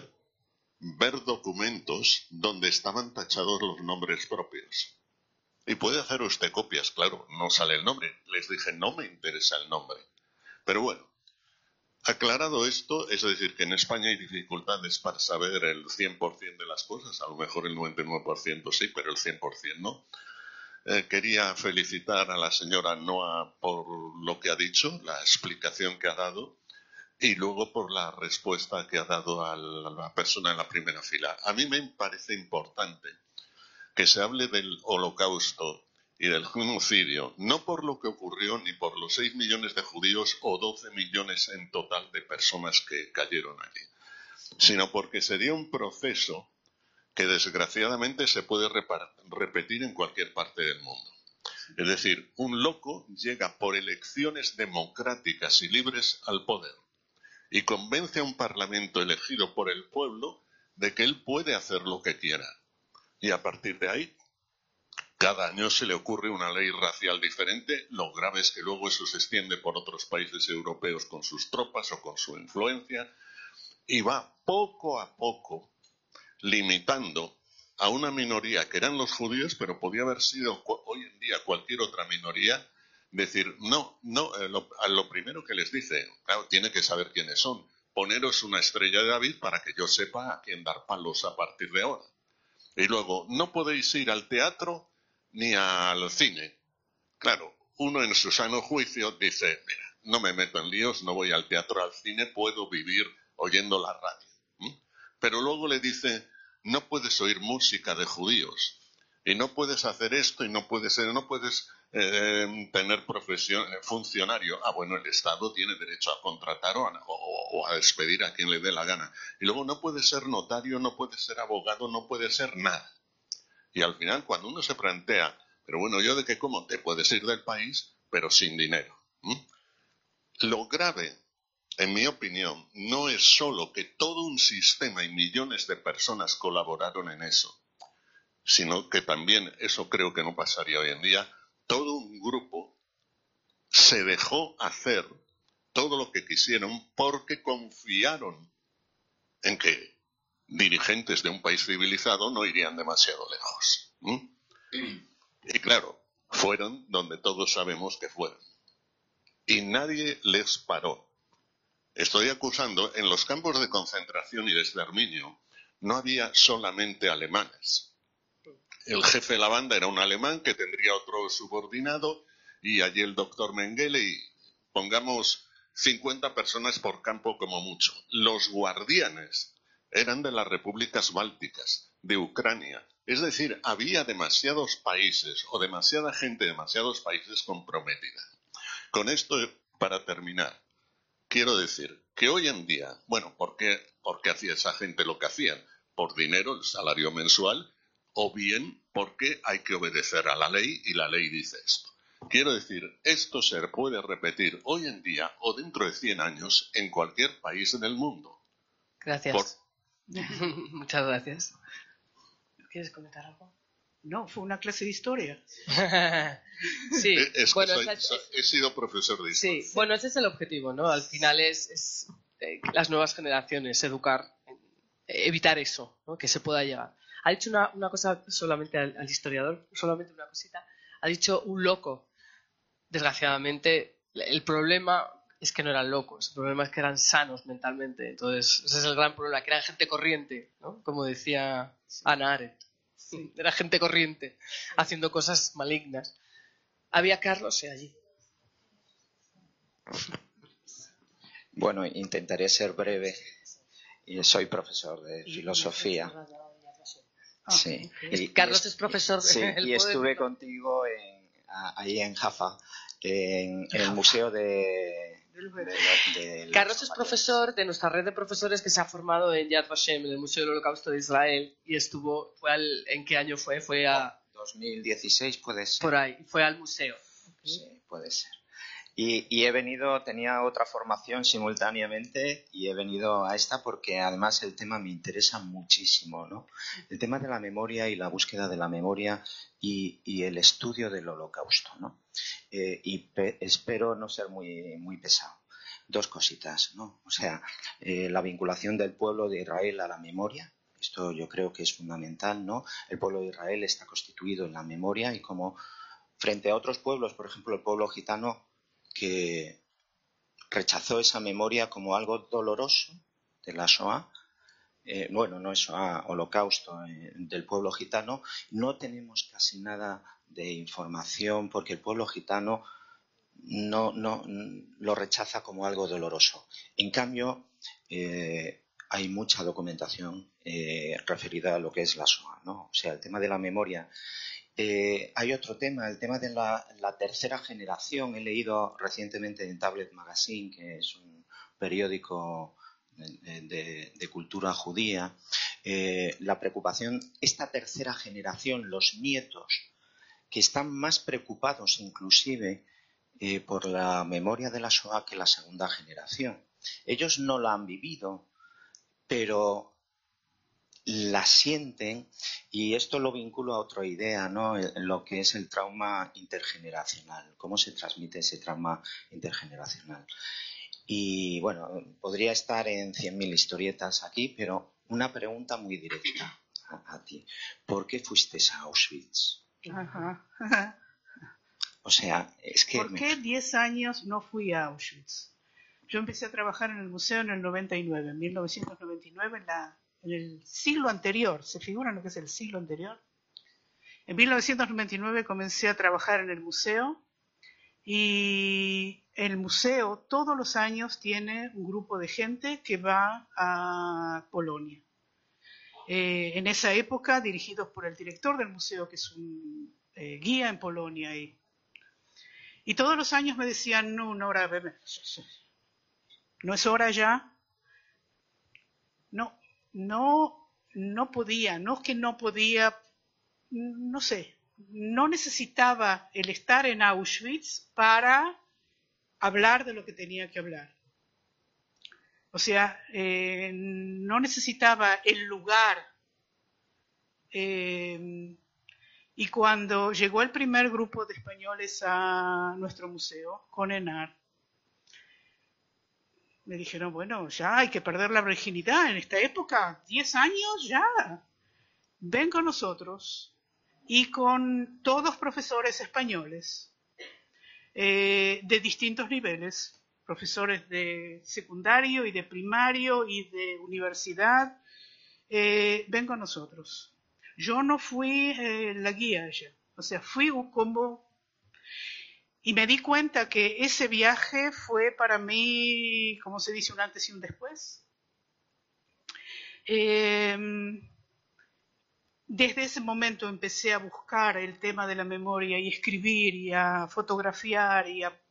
ver documentos donde estaban tachados los nombres propios. Y puede hacer usted copias, claro, no sale el nombre. Les dije, no me interesa el nombre. Pero bueno, aclarado esto, es decir, que en España hay dificultades para saber el cien por ciento de las cosas, a lo mejor el noventa y nueve por ciento sí, pero el cien por ciento no. Eh, quería felicitar a la señora Noa por lo que ha dicho, la explicación que ha dado, y luego por la respuesta que ha dado a la persona en la primera fila. A mí me parece importante que se hable del Holocausto y del genocidio, no por lo que ocurrió ni por los seis millones de judíos o doce millones en total de personas que cayeron allí, sino porque sería un proceso que desgraciadamente se puede repetir en cualquier parte del mundo. Es decir, un loco llega por elecciones democráticas y libres al poder y convence a un parlamento elegido por el pueblo de que él puede hacer lo que quiera. Y a partir de ahí, cada año se le ocurre una ley racial diferente. Lo grave es que luego eso se extiende por otros países europeos con sus tropas o con su influencia y va poco a poco limitando a una minoría que eran los judíos, pero podía haber sido hoy en día cualquier otra minoría, decir, no, no, eh, lo, a lo primero que les dice, claro, tiene que saber quiénes son, poneros una estrella de David para que yo sepa a quién dar palos a partir de ahora. Y luego, no podéis ir al teatro ni al cine. Claro, uno en su sano juicio dice, mira, no me meto en líos, no voy al teatro, al cine, puedo vivir oyendo la radio. ¿Mm? Pero luego le dice, no puedes oír música de judíos, y no puedes hacer esto, y no puedes, no puedes eh, tener profesión, funcionario. Ah, bueno, el Estado tiene derecho a contratar o a, o, o a despedir a quien le dé la gana. Y luego no puedes ser notario, no puedes ser abogado, no puedes ser nada. Y al final, cuando uno se plantea, pero bueno, ¿yo de qué como? Te puedes ir del país, pero sin dinero. ¿Mm? Lo grave, en mi opinión, no es solo que todo un sistema y millones de personas colaboraron en eso, sino que también, eso creo que no pasaría hoy en día, todo un grupo se dejó hacer todo lo que quisieron porque confiaron en que dirigentes de un país civilizado no irían demasiado lejos. ¿Mm? Y claro, fueron donde todos sabemos que fueron. Y nadie les paró. Estoy acusando, en los campos de concentración y de exterminio no había solamente alemanes. El jefe de la banda era un alemán que tendría otro subordinado y allí el doctor Mengele y pongamos cincuenta personas por campo como mucho. Los guardianes eran de las repúblicas bálticas, de Ucrania. Es decir, había demasiados países o demasiada gente de demasiados países comprometida. Con esto, para terminar, quiero decir que hoy en día, bueno, ¿por qué, por qué hacía esa gente lo que hacían? Por dinero, el salario mensual, o bien porque hay que obedecer a la ley y la ley dice esto. Quiero decir, esto se puede repetir hoy en día o dentro de cien años en cualquier país del mundo. Gracias. Por... Muchas gracias. ¿Quieres comentar algo? No, fue una clase de historia. Sí, es bueno, que soy, es, soy, he sido profesor de historia. Sí, bueno, ese es el objetivo, ¿no? Al final es, es eh, las nuevas generaciones, educar, eh, evitar eso, ¿no? Que se pueda llegar. Ha dicho una, una cosa solamente al, al historiador, solamente una cosita. Ha dicho un loco. Desgraciadamente, el problema es que no eran locos, el problema es que eran sanos mentalmente. Entonces, ese es el gran problema, que eran gente corriente, ¿no? Como decía Hannah Arendt. Sí. Era gente corriente, haciendo cosas malignas. Había Carlos allí. Bueno, intentaré ser breve. Soy profesor de filosofía. Sí. Y, Carlos es profesor. Sí, y estuve contigo en, ahí en Jaffa, en, en el museo de... de, de Carlos es profesor de nuestra red de profesores que se ha formado en Yad Vashem, en el Museo del Holocausto de Israel, y estuvo, fue al, ¿en qué año fue? Fue a... dos mil dieciséis puede ser. Por ahí, fue al museo. Sí, puede ser. Y, y he venido, tenía otra formación simultáneamente y he venido a esta porque además el tema me interesa muchísimo, ¿no? El tema de la memoria y la búsqueda de la memoria y, y el estudio del Holocausto, ¿no? Eh, y pe, espero no ser muy, muy pesado. Dos cositas, ¿no? O sea, eh, la vinculación del pueblo de Israel a la memoria. Esto yo creo que es fundamental, ¿no? El pueblo de Israel está constituido en la memoria y como frente a otros pueblos, por ejemplo, el pueblo gitano, que rechazó esa memoria como algo doloroso de la Shoah, eh, bueno, no es Shoah, Holocausto eh, del pueblo gitano, no tenemos casi nada de información porque el pueblo gitano no, no lo rechaza como algo doloroso. En cambio, eh, hay mucha documentación eh, referida a lo que es la Shoah, ¿no? O sea, el tema de la memoria. Eh, hay otro tema, el tema de la, la tercera generación. He leído recientemente en Tablet Magazine, que es un periódico de, de, de cultura judía, eh, la preocupación, esta tercera generación, los nietos, que están más preocupados inclusive eh, por la memoria de la Shoah que la segunda generación. Ellos no la han vivido, pero la sienten, y esto lo vinculo a otra idea, ¿no? En lo que es el trauma intergeneracional, cómo se transmite ese trauma intergeneracional. Y bueno, podría estar en cien mil historietas aquí, pero Una pregunta muy directa a, a ti. ¿Por qué fuiste a Auschwitz? Ajá. O sea, es que... ¿Por qué diez años no fui a Auschwitz? Yo empecé a trabajar en el museo en el noventa y nueve, en mil novecientos noventa y nueve, en, la, en el siglo anterior. ¿Se figuran lo que es el siglo anterior? En mil novecientos noventa y nueve comencé a trabajar en el museo y el museo todos los años tiene un grupo de gente que va a Polonia. Eh, en esa época, dirigidos por el director del museo, que es un eh, guía en Polonia. Y, y todos los años me decían, no, no, hora, no es hora ya. No, no, no podía, no es que no podía, no sé, no necesitaba el estar en Auschwitz para hablar de lo que tenía que hablar. O sea, eh, no necesitaba el lugar. Eh, y cuando llegó el primer grupo de españoles a nuestro museo, con ENAR, me dijeron, bueno, ya hay que perder la virginidad en esta época, diez años ya, ven con nosotros. Y con todos profesores españoles eh, de distintos niveles, profesores de secundario y de primario y de universidad, eh, ven con nosotros. Yo no fui eh, la guía allá, o sea, fui como... Y me di cuenta que ese viaje fue para mí, como se dice, un antes y un después. Eh, desde ese momento empecé a buscar el tema de la memoria y escribir y a fotografiar y a...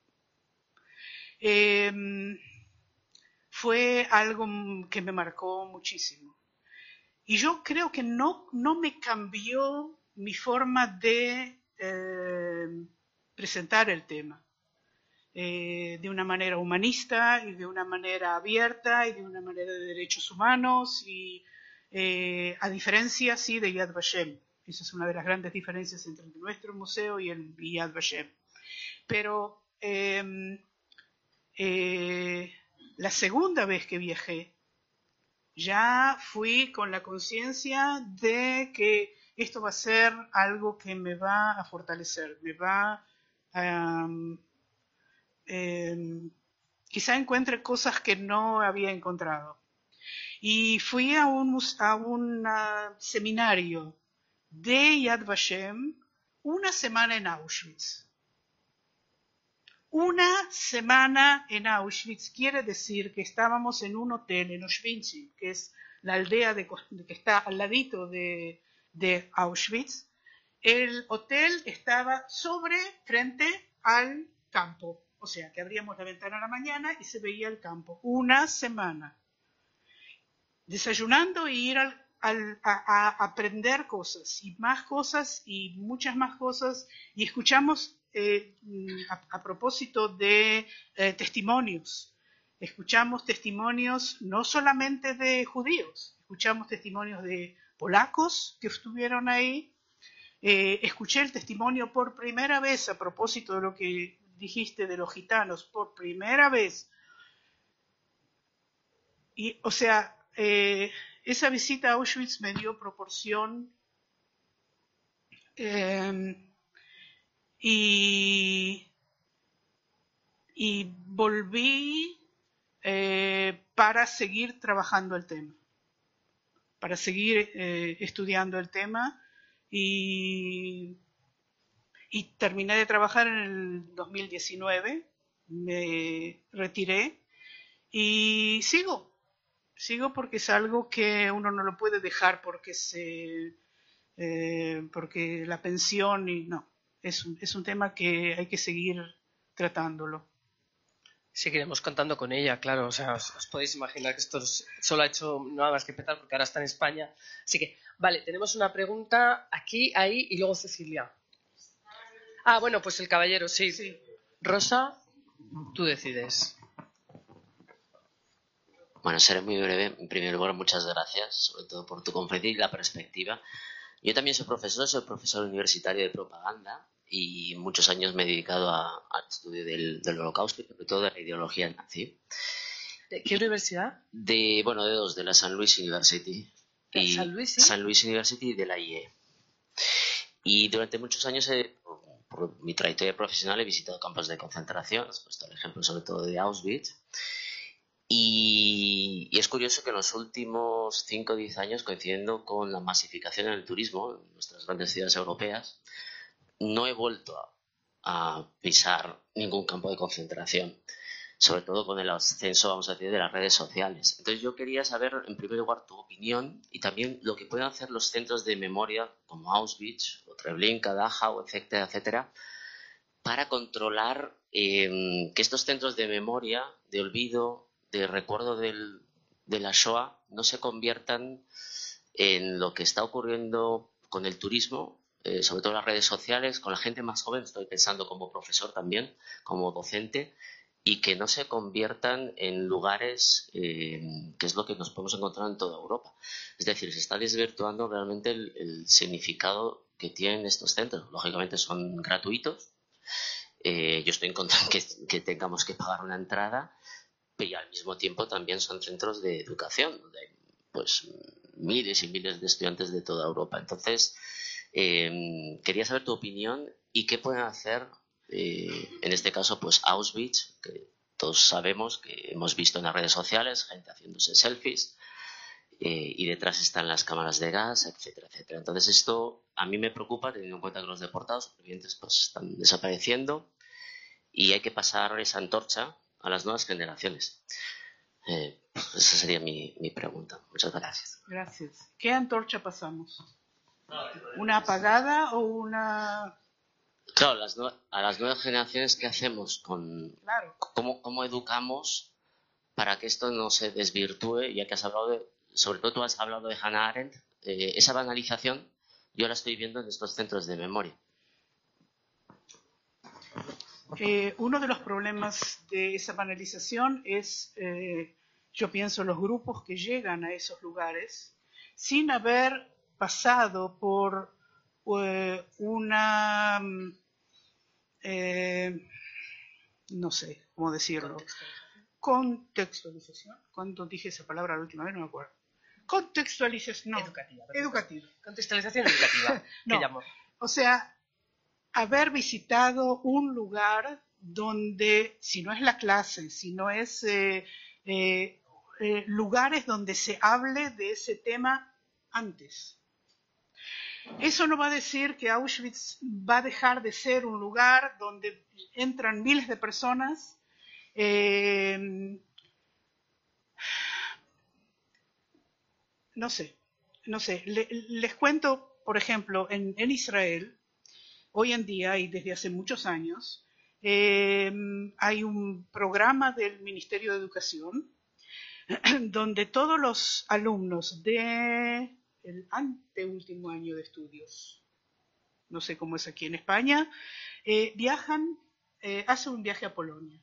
Eh, fue algo que me marcó muchísimo. Y yo creo que no, no me cambió mi forma de eh, presentar el tema. Eh, de una manera humanista y de una manera abierta y de una manera de derechos humanos y eh, a diferencia sí de Yad Vashem. Esa es una de las grandes diferencias entre nuestro museo y el y Yad Vashem. Pero eh, eh, la segunda vez que viajé ya fui con la conciencia de que esto va a ser algo que me va a fortalecer, me va a... Um, Eh, quizá encuentre cosas que no había encontrado. Y fui a un, a un uh, seminario de Yad Vashem una semana en Auschwitz. Una semana en Auschwitz quiere decir que estábamos en un hotel en Auschwitz, que es la aldea de, que está al ladito de, de Auschwitz. El hotel estaba sobre, frente al campo. O sea, que abríamos la ventana a la mañana y se veía el campo. Una semana. Desayunando y ir al, al, a, a aprender cosas. Y más cosas y muchas más cosas. Y escuchamos, eh, a, a propósito de eh, testimonios. Escuchamos testimonios no solamente de judíos. Escuchamos testimonios de polacos que estuvieron ahí. Eh, escuché el testimonio por primera vez a propósito de lo que dijiste de los gitanos, por primera vez. Y, o sea, eh, esa visita a Auschwitz me dio proporción eh, y, y volví eh, para seguir trabajando el tema, para seguir eh, estudiando el tema y... Y terminé de trabajar en el dos mil diecinueve, me retiré y sigo. Sigo porque es algo que uno no lo puede dejar porque se, eh, porque la pensión y no. Es un, es un tema que hay que seguir tratándolo. Seguiremos contando con ella, claro. O sea, os, os podéis imaginar que esto solo ha hecho nada más que empezar porque ahora está en España. Así que, vale, tenemos una pregunta aquí, ahí y luego Cecilia. Ah, bueno, pues el caballero, sí. sí. Rosa, tú decides. Bueno, seré muy breve. En primer lugar, muchas gracias, sobre todo por tu conferencia y la perspectiva. Yo también soy profesor, soy profesor universitario de propaganda y muchos años me he dedicado a, al estudio del, del Holocausto y sobre todo de la ideología nazi. ¿De qué universidad? De, bueno, de dos, de la San Luis University. ¿De y San Luis, sí? San Luis University y de la I E. Y durante muchos años, he, por, por mi trayectoria profesional, he visitado campos de concentración, he puesto el ejemplo sobre todo de Auschwitz. Y, y es curioso que en los últimos cinco o diez años, coincidiendo con la masificación en el turismo en nuestras grandes ciudades europeas, no he vuelto a, a pisar ningún campo de concentración, sobre todo con el ascenso, vamos a decir, de las redes sociales. Entonces yo quería saber, en primer lugar, tu opinión y también lo que pueden hacer los centros de memoria como Auschwitz, o Treblinka, Dachau, etcétera, etcétera, para controlar eh, que estos centros de memoria, de olvido, de recuerdo del, de la Shoah, no se conviertan en lo que está ocurriendo con el turismo, eh, sobre todo en las redes sociales, con la gente más joven, estoy pensando como profesor también, como docente, y que no se conviertan en lugares eh, que es lo que nos podemos encontrar en toda Europa. Es decir, se está desvirtuando realmente el, el significado que tienen estos centros. Lógicamente son gratuitos. Eh, yo estoy en contra de que, que tengamos que pagar una entrada, pero al mismo tiempo también son centros de educación, donde hay pues, miles y miles de estudiantes de toda Europa. Entonces, eh, quería saber tu opinión y qué pueden hacer. Eh, en este caso, pues Auschwitz, que todos sabemos que hemos visto en las redes sociales, gente haciéndose selfies, eh, y detrás están las cámaras de gas, etcétera, etcétera. Entonces esto a mí me preocupa, teniendo en cuenta que los deportados supervivientes pues, están desapareciendo y hay que pasar esa antorcha a las nuevas generaciones. Eh, esa sería mi, mi pregunta. Muchas gracias. Gracias. ¿Qué antorcha pasamos? ¿Una apagada o una...? Claro, las nue- a las nuevas generaciones, ¿qué hacemos? Con, Claro. ¿cómo, ¿Cómo educamos para que esto no se desvirtúe? Ya que has hablado de, sobre todo tú has hablado de Hannah Arendt, eh, esa banalización yo la estoy viendo en estos centros de memoria. Eh, uno de los problemas de esa banalización es, eh, yo pienso, los grupos que llegan a esos lugares sin haber pasado por eh, una, eh, no sé cómo decirlo, contextualización. ¿Cuándo dije esa palabra la última vez? No me acuerdo. Contextualización, no. Educativa. Educativa. Contextualización educativa. No, que llamo. O sea, haber visitado un lugar donde, si no es la clase, si no es eh, eh, eh, lugares donde se hable de ese tema antes. Eso no va a decir que Auschwitz va a dejar de ser un lugar donde entran miles de personas. Eh, no sé, no sé. Le, les cuento, por ejemplo, en, en Israel, hoy en día y desde hace muchos años, eh, hay un programa del Ministerio de Educación donde todos los alumnos del anteúltimo año de estudios, no sé cómo es aquí en España, eh, viajan, eh, hacen un viaje a Polonia.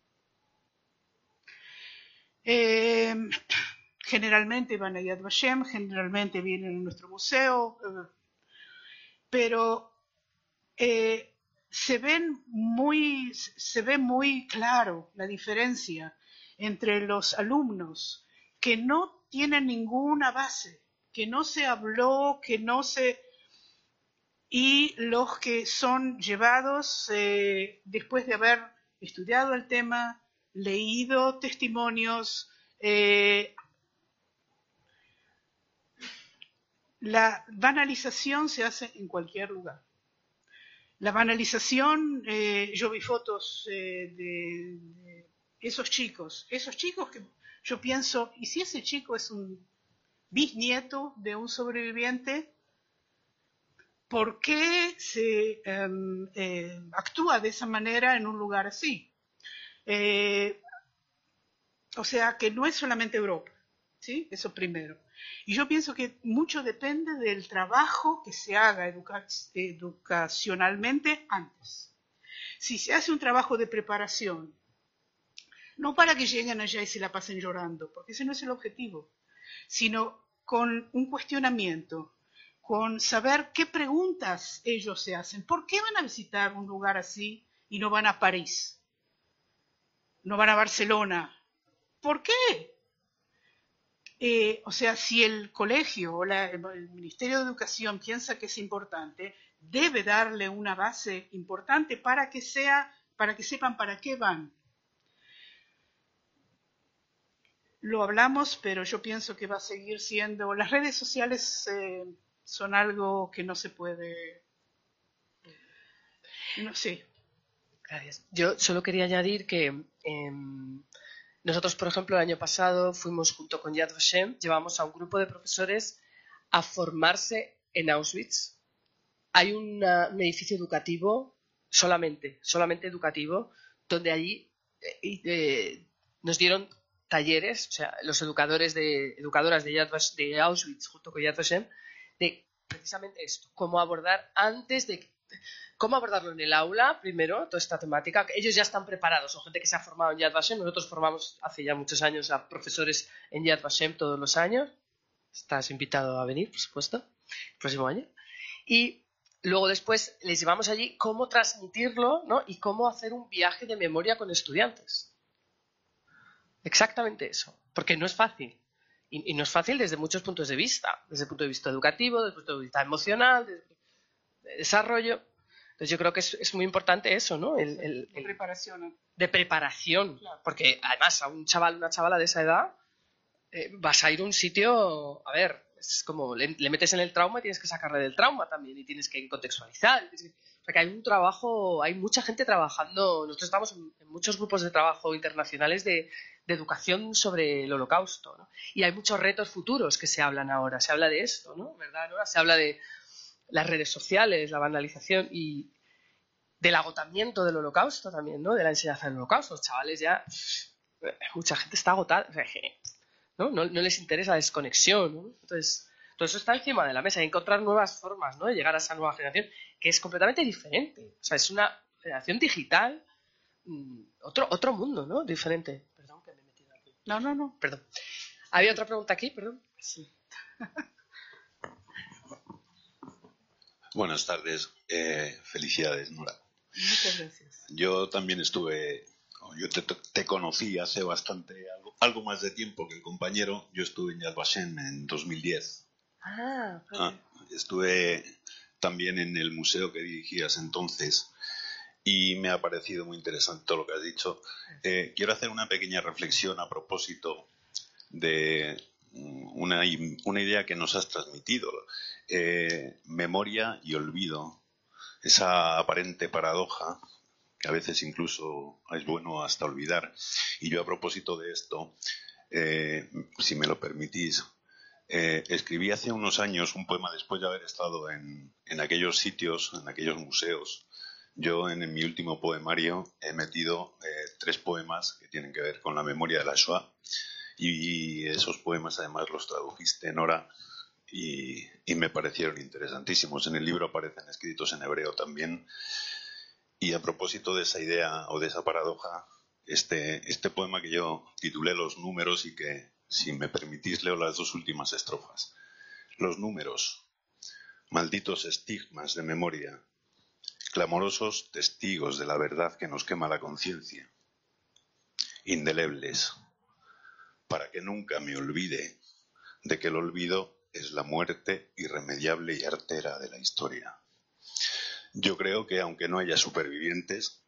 Eh, generalmente van a Yad Vashem, generalmente vienen a nuestro museo, eh, pero eh, se ven muy, se ve muy claro la diferencia entre los alumnos que no tienen ninguna base, que no se habló, que no se... y los que son llevados eh, después de haber estudiado el tema, leído testimonios. Eh, la banalización se hace en cualquier lugar. La banalización, eh, yo vi fotos eh, de, de esos chicos, esos chicos que yo pienso, ¿y si ese chico es un bisnieto de un sobreviviente? ¿Por qué se eh, eh, actúa de esa manera en un lugar así? Eh, o sea, que no es solamente Europa, ¿sí? Eso primero. Y yo pienso que mucho depende del trabajo que se haga educa- educacionalmente antes. Si se hace un trabajo de preparación, no para que lleguen allá y se la pasen llorando, porque ese no es el objetivo, sino con un cuestionamiento, con saber qué preguntas ellos se hacen. ¿Por qué van a visitar un lugar así y no van a París? No van a Barcelona, ¿Por qué? Eh, o sea, si el colegio o la, el Ministerio de Educación piensa que es importante, debe darle una base importante para que sea, para que sepan para qué van. Lo hablamos, pero yo pienso que va a seguir siendo. Las redes sociales eh, son algo que no se puede. No sé. Gracias. Yo solo quería añadir que eh, nosotros, por ejemplo, el año pasado fuimos junto con Yad Vashem, llevamos a un grupo de profesores a formarse en Auschwitz. Hay una, un edificio educativo, solamente, solamente educativo, donde allí eh, eh, nos dieron talleres, o sea, los educadores de educadoras de, Yad Vashem, de Auschwitz junto con Yad Vashem, de precisamente esto, cómo abordar antes de cómo abordarlo en el aula, primero, toda esta temática. Ellos ya están preparados, son gente que se ha formado en Yad Vashem. Nosotros formamos hace ya muchos años a profesores en Yad Vashem todos los años. Estás invitado a venir, por supuesto, el próximo año. Y luego después les llevamos allí cómo transmitirlo, ¿no? Y cómo hacer un viaje de memoria con estudiantes. Exactamente eso, porque no es fácil. Y, y no es fácil desde muchos puntos de vista, desde el punto de vista educativo, desde el punto de vista emocional, desde de desarrollo. Entonces yo creo que es, es muy importante eso, ¿no? El, el, el preparación. De preparación, claro. Porque además a un chaval, una chavala de esa edad, eh, vas a ir a un sitio, a ver, es como le, le metes en el trauma y tienes que sacarle del trauma también y tienes que contextualizar. Tienes que, o sea que hay un trabajo, hay mucha gente trabajando, nosotros estamos en, en muchos grupos de trabajo internacionales de, de educación sobre el Holocausto, ¿no? Y hay muchos retos futuros que se hablan ahora, se habla de esto, ¿no? ¿Verdad, Nora? Se habla de las redes sociales, la banalización y del agotamiento del Holocausto también, ¿no? De la enseñanza del Holocausto. Los chavales ya, mucha gente está agotada, ¿no? No, no les interesa la desconexión, ¿no? Entonces, todo eso está encima de la mesa, y encontrar nuevas formas, ¿no? De llegar a esa nueva generación que es completamente diferente. O sea, es una generación digital, otro, otro mundo, ¿no? Diferente. Perdón que me he metido aquí. No, no, no. Perdón. ¿Había otra pregunta aquí? Perdón. Sí. Buenas tardes, eh, felicidades, Nora. Muchas gracias. Yo también estuve, yo te, te conocí hace bastante, algo, algo más de tiempo que el compañero. Yo estuve en Yad Vashem en dos mil diez. Ah, ah, estuve también en el museo que dirigías entonces y me ha parecido muy interesante todo lo que has dicho. Eh, quiero hacer una pequeña reflexión a propósito de una, una idea que nos has transmitido. Eh, memoria y olvido, esa aparente paradoja que a veces incluso es bueno hasta olvidar. Y yo a propósito de esto, eh, si me lo permitís, eh, escribí hace unos años un poema después de haber estado en, en aquellos sitios, en aquellos museos. Yo en, en mi último poemario he metido eh, tres poemas que tienen que ver con la memoria de la Shoah, y, y esos poemas además los tradujiste, Nora, Y, y me parecieron interesantísimos. En el libro aparecen escritos en hebreo también. Y a propósito de esa idea o de esa paradoja, este, este poema que yo titulé Los números, y que, si me permitís, leo las dos últimas estrofas. Los números, malditos estigmas de memoria, clamorosos testigos de la verdad que nos quema la conciencia, indelebles, para que nunca me olvide de que el olvido es la muerte irremediable y artera de la historia. Yo creo que aunque no haya supervivientes,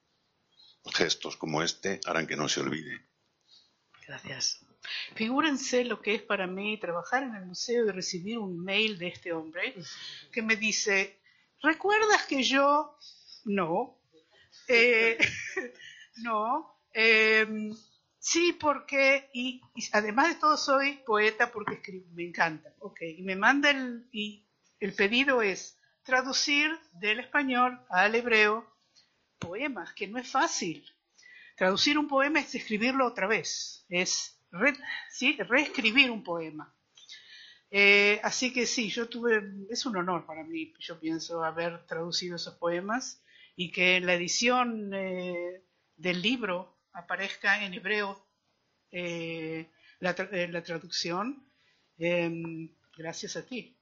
gestos como este harán que no se olvide. Gracias. Figúrense lo que es para mí trabajar en el museo y recibir un mail de este hombre que me dice: ¿recuerdas que yo? No. Eh, no. Eh, Sí, porque, y, y además de todo soy poeta porque escribo, me encanta. Ok, y me manda el, y el pedido es traducir del español al hebreo poemas, que no es fácil. Traducir un poema es escribirlo otra vez, es re, ¿sí? reescribir un poema. Eh, así que sí, yo tuve, es un honor para mí, yo pienso, haber traducido esos poemas y que en la edición eh, del libro aparezca en hebreo eh, la, tra- eh, la traducción, eh, gracias a ti.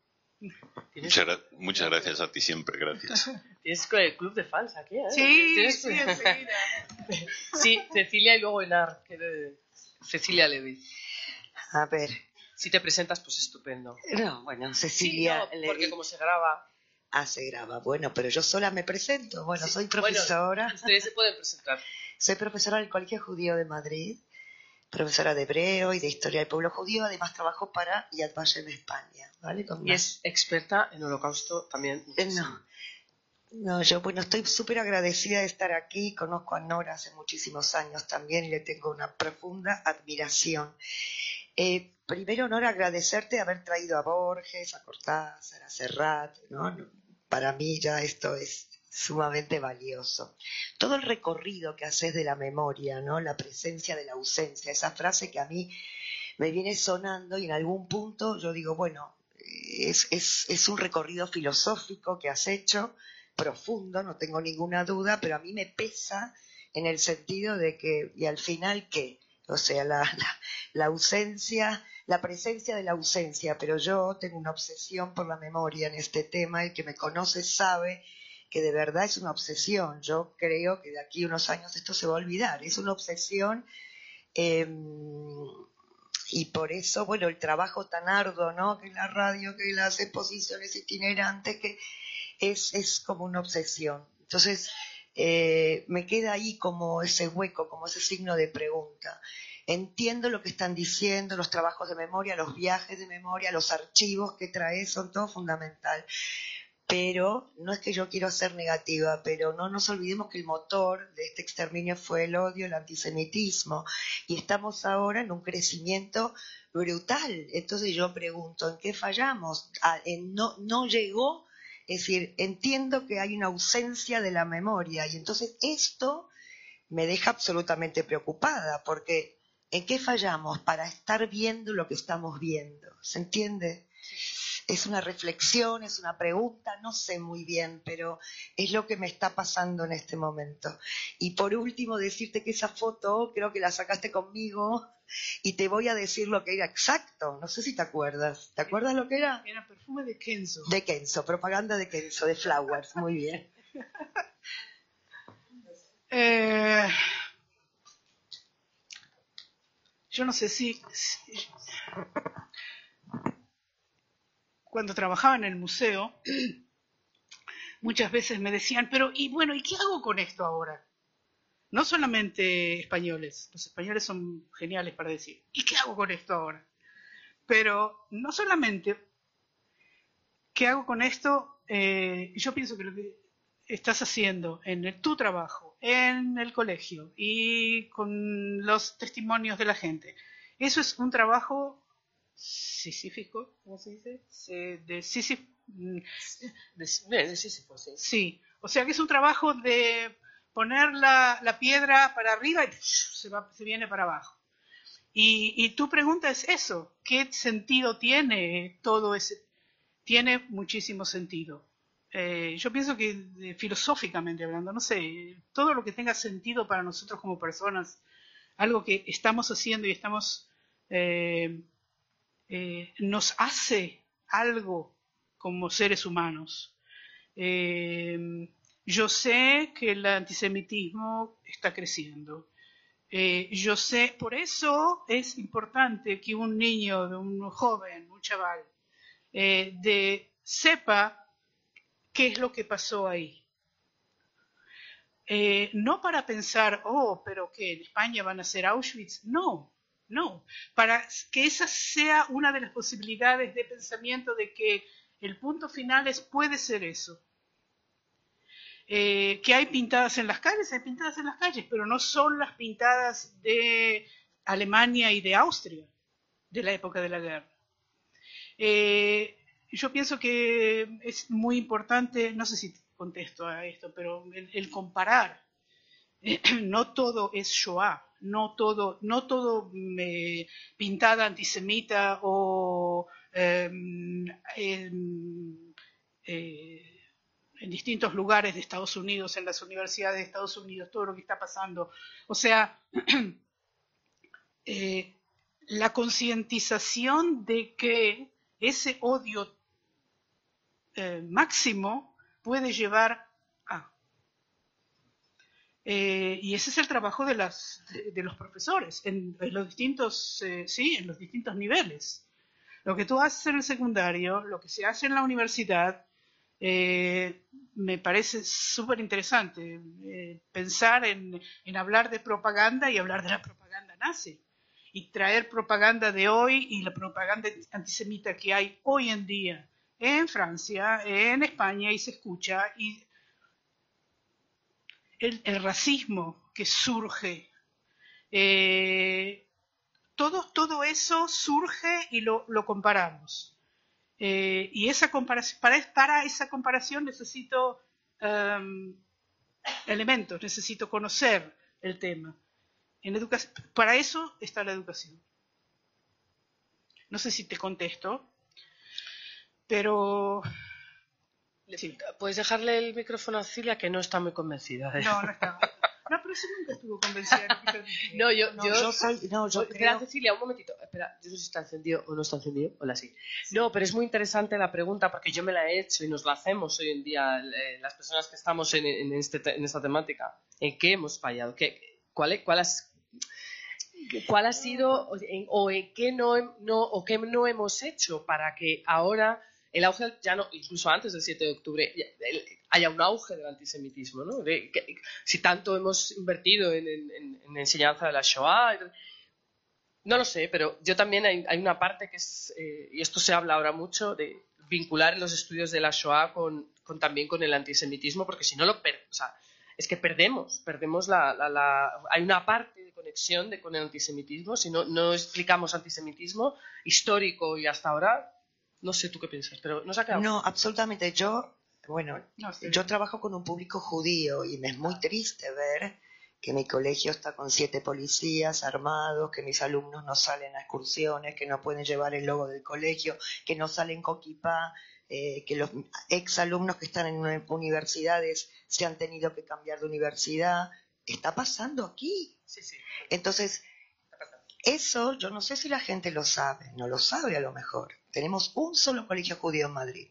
Muchas, gra muchas gracias a ti siempre, gracias. Tienes el club de fans aquí, ¿eh? Sí, ¿Tienes... sí, enseguida. Sí, Cecilia y luego Enar, que de... Cecilia Levy. A ver. Si te presentas, pues estupendo. No, bueno, Cecilia sí, no, porque Levy. Como se graba... Ah, se graba. Bueno, pero yo sola me presento. Bueno, sí, soy profesora. Bueno, ustedes se pueden presentar. Soy profesora del Colegio Judío de Madrid, profesora de hebreo y de historia del pueblo judío. Además trabajo para Yad Vashem España, ¿vale? Con y más... es experta en holocausto también. Eh, no, no, yo bueno, estoy súper agradecida de estar aquí. Conozco a Nora hace muchísimos años también y le tengo una profunda admiración. Eh, primero, Nora, agradecerte de haber traído a Borges, a Cortázar, a Serrat, ¿no? Para mí ya esto es sumamente valioso. Todo el recorrido que haces de la memoria, ¿no? La presencia de la ausencia, esa frase que a mí me viene sonando y en algún punto yo digo, bueno, es, es, es un recorrido filosófico que has hecho, profundo, no tengo ninguna duda, pero a mí me pesa en el sentido de que, ¿y al final qué? O sea, la, la, la ausencia, la presencia de la ausencia, pero yo tengo una obsesión por la memoria en este tema, y que me conoce sabe que de verdad es una obsesión. Yo creo que de aquí a unos años esto se va a olvidar, es una obsesión, eh, y por eso, bueno, el trabajo tan arduo, ¿no? Que la radio, que las exposiciones itinerantes, que es, es como una obsesión. Entonces, Eh, me queda ahí como ese hueco, como ese signo de pregunta. Entiendo lo que están diciendo, los trabajos de memoria, los viajes de memoria, los archivos que traes, son todo fundamental. Pero no es que yo quiero ser negativa, pero no nos olvidemos que el motor de este exterminio fue el odio, el antisemitismo, y estamos ahora en un crecimiento brutal. Entonces yo pregunto, ¿en qué fallamos? Ah, en no, no llegó. Es decir, entiendo que hay una ausencia de la memoria y entonces esto me deja absolutamente preocupada, porque ¿en qué fallamos para estar viendo lo que estamos viendo? ¿Se entiende? Es una reflexión, es una pregunta, no sé muy bien, pero es lo que me está pasando en este momento. Y por último, decirte que esa foto creo que la sacaste conmigo y te voy a decir lo que era exacto. No sé si te acuerdas. ¿Te acuerdas lo que era? Era perfume de Kenzo. De Kenzo, propaganda de Kenzo, de Flowers. Muy bien. eh, yo no sé si... si Cuando trabajaba en el museo, muchas veces me decían, pero y bueno, ¿y qué hago con esto ahora? No solamente españoles, los españoles son geniales para decir, ¿y qué hago con esto ahora? Pero no solamente, ¿qué hago con esto? Eh, yo pienso que lo que estás haciendo en el, tu trabajo, en el colegio y con los testimonios de la gente, eso es un trabajo sisífico, ¿cómo se dice? De Sísifo. De, de Sísifo, sí. Sí, o sea que es un trabajo de poner la, la piedra para arriba y se, va, se viene para abajo. Y, y tu pregunta es eso, ¿qué sentido tiene todo ese? Tiene muchísimo sentido. Eh, yo pienso que eh, filosóficamente hablando, no sé, todo lo que tenga sentido para nosotros como personas, algo que estamos haciendo y estamos... Eh, Eh, nos hace algo como seres humanos. Eh, yo sé que el antisemitismo está creciendo. Eh, yo sé, por eso es importante que un niño, un joven, un chaval, eh, de, sepa qué es lo que pasó ahí. Eh, no para pensar, oh, pero que en España van a ser Auschwitz. No. No, para que esa sea una de las posibilidades de pensamiento de que el punto final es, puede ser eso. Eh, que hay pintadas en las calles, hay pintadas en las calles, pero no son las pintadas de Alemania y de Austria de la época de la guerra. Eh, yo pienso que es muy importante, no sé si contesto a esto, pero el, el comparar. Eh, no todo es Shoah. No todo, no todo eh, pintada antisemita o eh, en, eh, en distintos lugares de Estados Unidos, en las universidades de Estados Unidos, todo lo que está pasando. O sea, eh, la concientización de que ese odio eh, máximo puede llevar a. Eh, y ese es el trabajo de, las, de, de los profesores en, en los distintos, eh, sí, en los distintos niveles. Lo que tú haces en el secundario, lo que se hace en la universidad, eh, me parece súper interesante. Eh, pensar en, en hablar de propaganda y hablar de la propaganda nazi. Y traer propaganda de hoy y la propaganda antisemita que hay hoy en día en Francia, en España, y se escucha, y el, el racismo que surge, eh, todo, todo eso surge y lo, lo comparamos. Eh, y esa comparación, para, para esa comparación necesito um, elementos, necesito conocer el tema. En educación, para eso está la educación. No sé si te contesto, pero... Sí. Puedes dejarle el micrófono a Cilia, que no está muy convencida de No, no está. No, pero sí nunca estuvo convencida. No, yo... No, yo, yo soy... No, yo espera, creo... Cecilia, un momentito. Espera, yo no sé si está encendido o no está encendido. Hola, sí. No, pero es muy interesante la pregunta, porque yo me la he hecho y nos la hacemos hoy en día eh, las personas que estamos en, en, este, en esta temática. ¿En qué hemos fallado? ¿Qué, cuál, cuál, has, ¿Cuál ha sido o en qué no, no, o qué no hemos hecho para que ahora el auge, ya no, incluso antes del siete de octubre, haya un auge del antisemitismo, ¿no? De, que, si tanto hemos invertido en, en, en enseñanza de la Shoah, no lo sé, pero yo también hay, hay una parte que es, eh, y esto se habla ahora mucho, de vincular los estudios de la Shoah con, con también con el antisemitismo, porque si no lo per, o sea, es que perdemos, perdemos la, la, la, hay una parte de conexión de, con el antisemitismo, si no, no explicamos antisemitismo histórico y hasta ahora. No sé tú qué piensas, pero ¿nos ha quedado? No, absolutamente. Yo, bueno, No, sí. yo trabajo con un público judío y me es muy triste ver que mi colegio está con siete policías armados, que mis alumnos no salen a excursiones, que no pueden llevar el logo del colegio, que no salen con kipá, eh, que los exalumnos que están en universidades se han tenido que cambiar de universidad. Está pasando aquí. Sí, sí. Entonces, eso yo no sé si la gente lo sabe, no lo sabe a lo mejor. Tenemos un solo colegio judío en Madrid,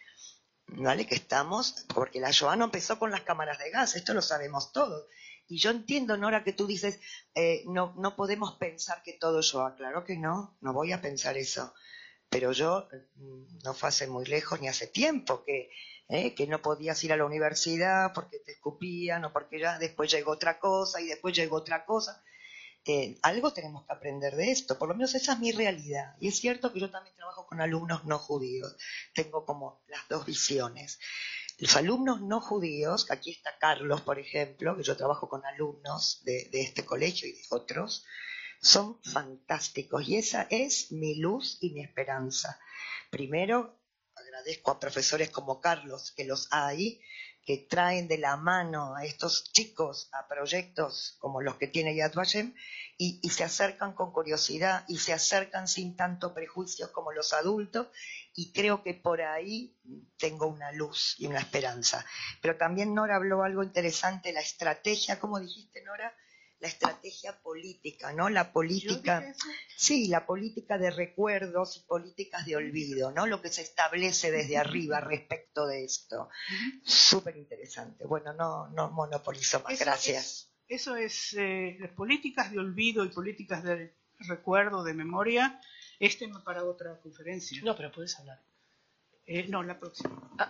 ¿vale? Que estamos, porque la Shoah no empezó con las cámaras de gas, esto lo sabemos todos. Y yo entiendo, Nora, que tú dices, eh, no, no podemos pensar que todo es Shoah. Claro que no, no voy a pensar eso. Pero yo, no fue hace muy lejos ni hace tiempo que, eh, que no podías ir a la universidad porque te escupían o porque ya después llegó otra cosa y después llegó otra cosa. Eh, algo tenemos que aprender de esto, por lo menos esa es mi realidad. Y es cierto que yo también trabajo con alumnos no judíos, tengo como las dos visiones. Los alumnos no judíos, aquí está Carlos, por ejemplo, que yo trabajo con alumnos de, de este colegio y de otros, son fantásticos y esa es mi luz y mi esperanza. Primero, agradezco a profesores como Carlos, que los hay, que traen de la mano a estos chicos a proyectos como los que tiene Yad Vashem y, y se acercan con curiosidad y se acercan sin tanto prejuicios como los adultos, y creo que por ahí tengo una luz y una esperanza. Pero también Nora habló algo interesante, la estrategia, ¿cómo dijiste, Nora? La estrategia política, ¿no? La política, sí, la política de recuerdos y políticas de olvido, ¿no? Lo que se establece desde arriba respecto de esto. Uh-huh. Súper interesante. Bueno, no, no monopolizo más, eso gracias. Es, eso es, eh, las políticas de olvido y políticas de recuerdo, de memoria, es tema para otra conferencia. No, pero puedes hablar. Eh, no, la próxima. Ah.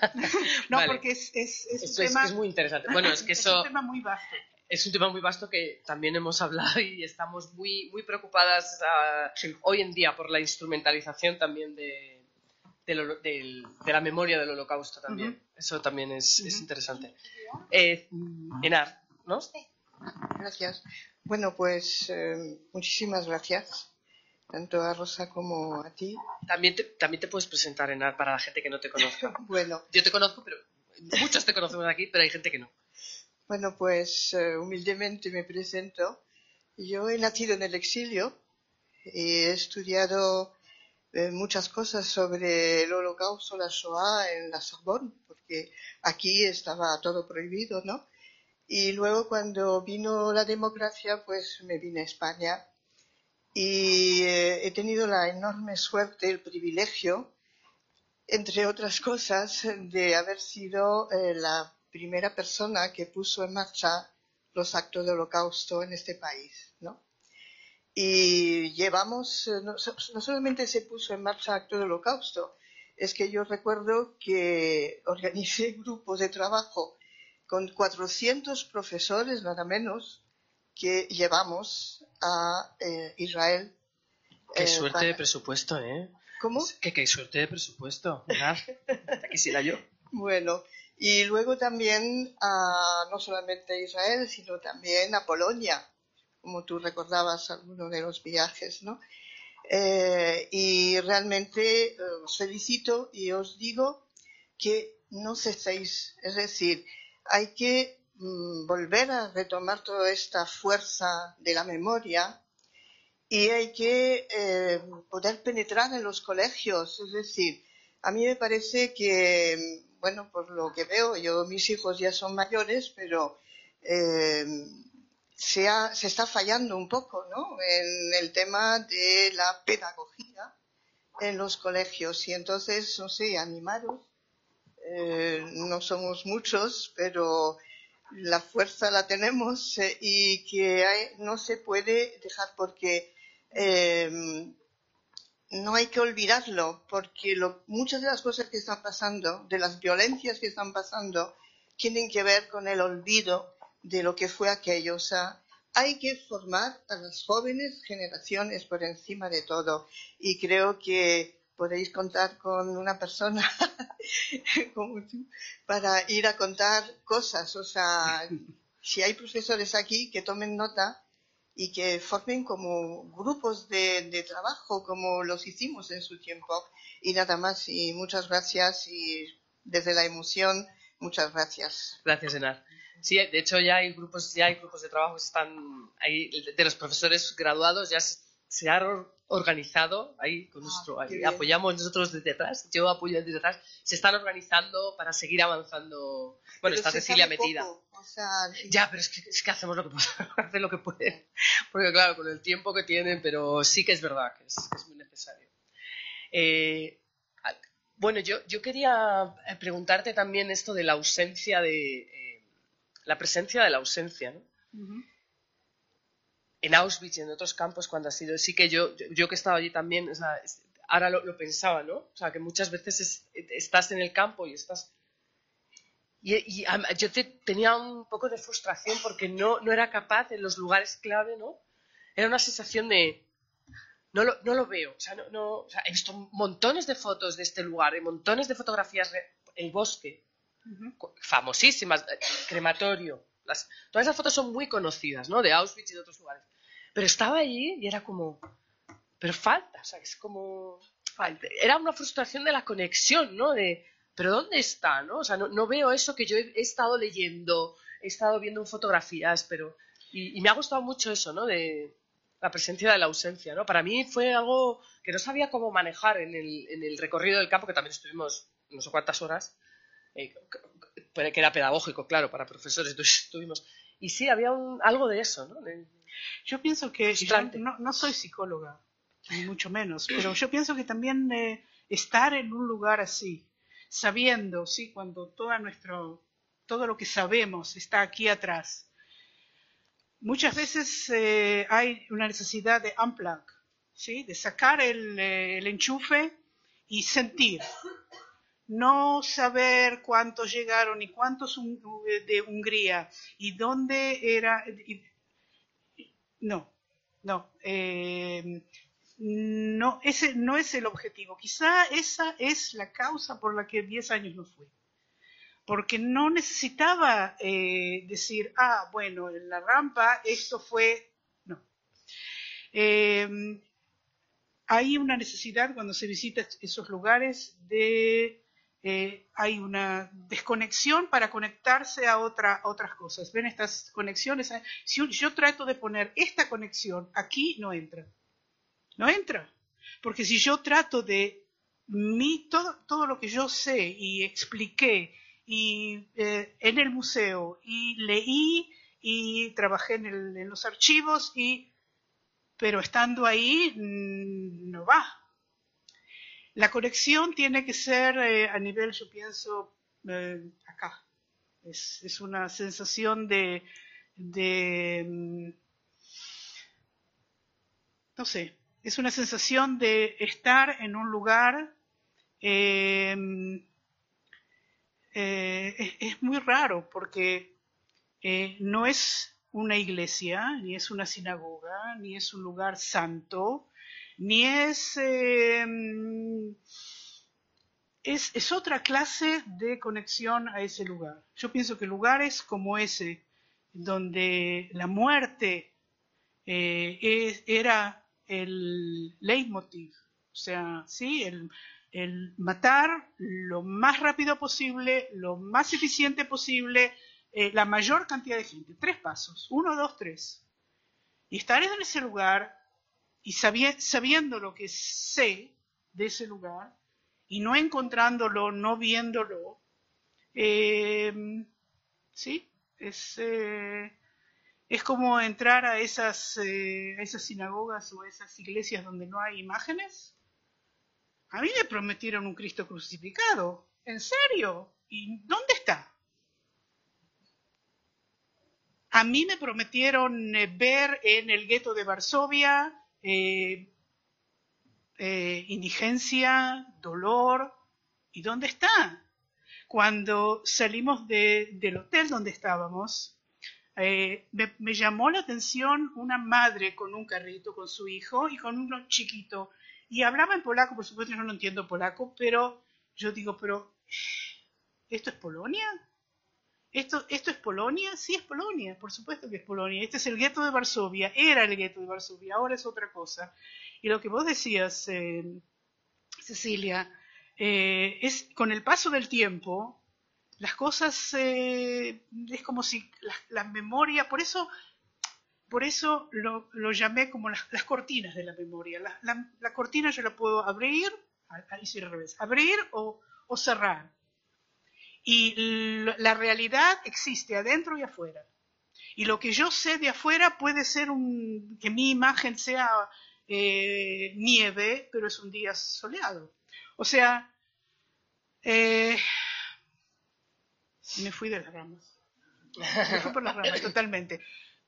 no, vale. Porque es, es, es Esto un es, tema... es muy interesante. Bueno, es que eso... Es un tema muy vasto. Es un tema muy vasto que también hemos hablado y estamos muy, muy preocupadas uh, sí. hoy en día por la instrumentalización también de, de, lo, de, de la memoria del Holocausto también. Uh-huh. Eso también es, uh-huh. es interesante. Eh, Enar, ¿no? Sí. Gracias. Bueno, pues eh, muchísimas gracias, tanto a Rosa como a ti. También te, también te puedes presentar, Enar, para la gente que no te conozca. Bueno. Yo te conozco, pero muchos te conocemos aquí, pero hay gente que no. Bueno, pues uh, humildemente me presento. Yo he nacido en el exilio y he estudiado eh, muchas cosas sobre el Holocausto, la Shoah en la Sorbonne, porque aquí estaba todo prohibido, ¿no? Y luego cuando vino la democracia, pues me vine a España y eh, he tenido la enorme suerte, el privilegio entre otras cosas, de haber sido eh, la primera persona que puso en marcha los actos de holocausto en este país, ¿no? Y llevamos, no, no solamente se puso en marcha actos de holocausto, es que yo recuerdo que organicé grupos de trabajo con cuatrocientos profesores, nada menos, que llevamos a eh, Israel. Qué eh, suerte para... de presupuesto, ¿eh? ¿Cómo? Que qué suerte de presupuesto, ¿verdad? Ya quisiera yo. Bueno, y luego también a, no solamente a Israel, sino también a Polonia, como tú recordabas alguno de los viajes, ¿no? Eh, y realmente eh, os felicito y os digo que no cestéis, es decir, hay que mm, volver a retomar toda esta fuerza de la memoria y hay que eh, poder penetrar en los colegios, es decir, a mí me parece que, bueno, por lo que veo, yo, mis hijos ya son mayores, pero eh, se, ha, se está fallando un poco, ¿no?, en el tema de la pedagogía en los colegios. Y entonces, no sé, animaros, eh, no somos muchos, pero la fuerza la tenemos eh, y que hay, no se puede dejar porque eh, no hay que olvidarlo, porque lo, muchas de las cosas que están pasando, de las violencias que están pasando, tienen que ver con el olvido de lo que fue aquello. O sea, hay que formar a las jóvenes generaciones por encima de todo. Y creo que podéis contar con una persona como tú para ir a contar cosas. O sea, si hay profesores aquí que tomen nota y que formen como grupos de, de trabajo, como los hicimos en su tiempo. Y nada más, y muchas gracias, y desde la emoción, muchas gracias. Gracias, Enar. Sí, de hecho ya hay grupos, ya hay grupos de trabajo que están ahí, de los profesores graduados, ya se, se ha organizado ahí con nuestro, ah, ahí, apoyamos nosotros desde atrás, yo apoyo desde atrás, se están organizando para seguir avanzando. Bueno, está Cecilia metida. Poco, o sea, sí. Ya, pero es que, es que hacemos lo que podemos, hacen lo que pueden, porque claro, con el tiempo que tienen, pero sí que es verdad que es, que es muy necesario. Eh, bueno, yo, yo quería preguntarte también esto de la ausencia de... Eh, la presencia de la ausencia, ¿no? Uh-huh. En Auschwitz y en otros campos cuando ha sido... Sí que yo, yo, yo que he estado allí también, o sea, ahora lo, lo pensaba, ¿no? O sea, que muchas veces es, estás en el campo y estás... Y, y yo te, tenía un poco de frustración porque no, no era capaz en los lugares clave, ¿no? Era una sensación de... No lo, no lo veo, o sea, no, no, o sea, he visto montones de fotos de este lugar, y montones de fotografías, el bosque, uh-huh, famosísimas, crematorio, las, todas esas fotos son muy conocidas, ¿no? De Auschwitz y de otros lugares, pero estaba allí y era como, pero falta, o sea, es como, falta. Era una frustración de la conexión, ¿no? De, pero ¿dónde está, no? O sea, no, no veo eso que yo he, he estado leyendo, he estado viendo en fotografías, pero, y, y me ha gustado mucho eso, ¿no? De la presencia de la ausencia, ¿no? Para mí fue algo que no sabía cómo manejar en el, en el recorrido del campo, que también estuvimos no sé cuántas horas, eh, que era pedagógico, claro, para profesores, entonces estuvimos... Y sí, había un, algo de eso, ¿no? De, yo pienso que, yo no, no soy psicóloga, ni mucho menos, pero yo pienso que también eh, estar en un lugar así, sabiendo, sí, cuando toda nuestro, todo lo que sabemos está aquí atrás, muchas veces eh, hay una necesidad de unplug, ¿sí? De sacar el, eh, el enchufe y sentir. No saber cuántos llegaron y cuántos un, de Hungría y dónde era. Y, no, no. Eh, no, ese no es el objetivo. Quizá esa es la causa por la que diez años no fui. Porque no necesitaba eh, decir, ah, bueno, en la rampa esto fue... No. Eh, hay una necesidad cuando se visita esos lugares de... Eh, hay una desconexión para conectarse a, otra, a otras cosas. ¿Ven estas conexiones? Si yo, yo trato de poner esta conexión, aquí no entra. No entra. Porque si yo trato de... Mi, todo, todo lo que yo sé y expliqué y eh, en el museo y leí y trabajé en, el, en los archivos y pero estando ahí mmm, no va. la conexión tiene que ser eh, a nivel, yo pienso, eh, acá. Es, es una sensación de, de, no sé, es una sensación de estar en un lugar, eh, eh, es, es muy raro porque eh, no es una iglesia, ni es una sinagoga, ni es un lugar santo, ni es, eh, es, es otra clase de conexión a ese lugar. Yo pienso que lugares como ese, donde la muerte eh, es, era el leitmotiv, o sea, ¿sí? el, el matar lo más rápido posible, lo más eficiente posible, eh, la mayor cantidad de gente. Tres pasos, uno, dos, tres. Y estar en ese lugar y sabi- sabiendo lo que sé de ese lugar y no encontrándolo, no viéndolo, eh, sí, es, eh, es como entrar a esas, eh, a esas sinagogas o a esas iglesias donde no hay imágenes. A mí me prometieron un Cristo crucificado, ¿en serio? ¿Y dónde está? A mí me prometieron eh, ver en el gueto de Varsovia eh, eh, indigencia, dolor. ¿Y dónde está? Cuando salimos de, del hotel donde estábamos, eh, me, me llamó la atención una madre con un carrito, con su hijo y con uno chiquito. Y hablaba en polaco, por supuesto yo no entiendo polaco, pero yo digo, pero ¿esto es Polonia? ¿Esto, ¿Esto es Polonia? Sí, es Polonia, por supuesto que es Polonia. Este es el gueto de Varsovia, era el gueto de Varsovia, ahora es otra cosa. Y lo que vos decías, eh, Cecilia, eh, es con el paso del tiempo, las cosas, eh, es como si la, la memoria, por eso, por eso lo, lo llamé como las, las cortinas de la memoria. La, la, la cortina yo la puedo abrir, ahí sí al revés, abrir o, o cerrar. Y la realidad existe adentro y afuera. Y lo que yo sé de afuera puede ser un, que mi imagen sea eh, nieve, pero es un día soleado. O sea, eh, me fui de las ramas. Me fui por las ramas, totalmente.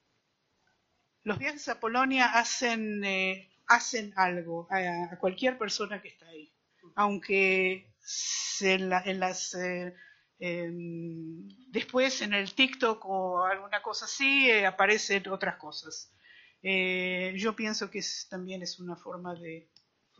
Los viajes a Polonia hacen, eh, hacen algo a, a cualquier persona que está ahí. Aunque en, la, en las... Eh, Eh, después en el TikTok o alguna cosa así eh, aparecen otras cosas. Eh, yo pienso que es, también es una forma de...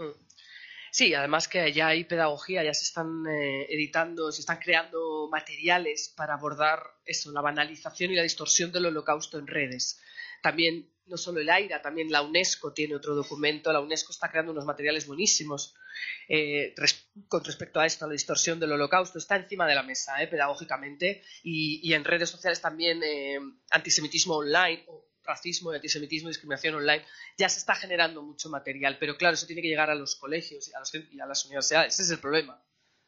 Sí, además que ya hay pedagogía, ya se están eh, editando, se están creando materiales para abordar eso, la banalización y la distorsión del Holocausto en redes. También, no solo el AIRA, también la UNESCO tiene otro documento. La UNESCO está creando unos materiales buenísimos eh, res, con respecto a esto, a la distorsión del Holocausto. Está encima de la mesa, eh, pedagógicamente, y, y en redes sociales también eh, antisemitismo online, o racismo, antisemitismo y discriminación online. Ya se está generando mucho material, pero claro, eso tiene que llegar a los colegios y a, los, y a las universidades. Ese es el problema.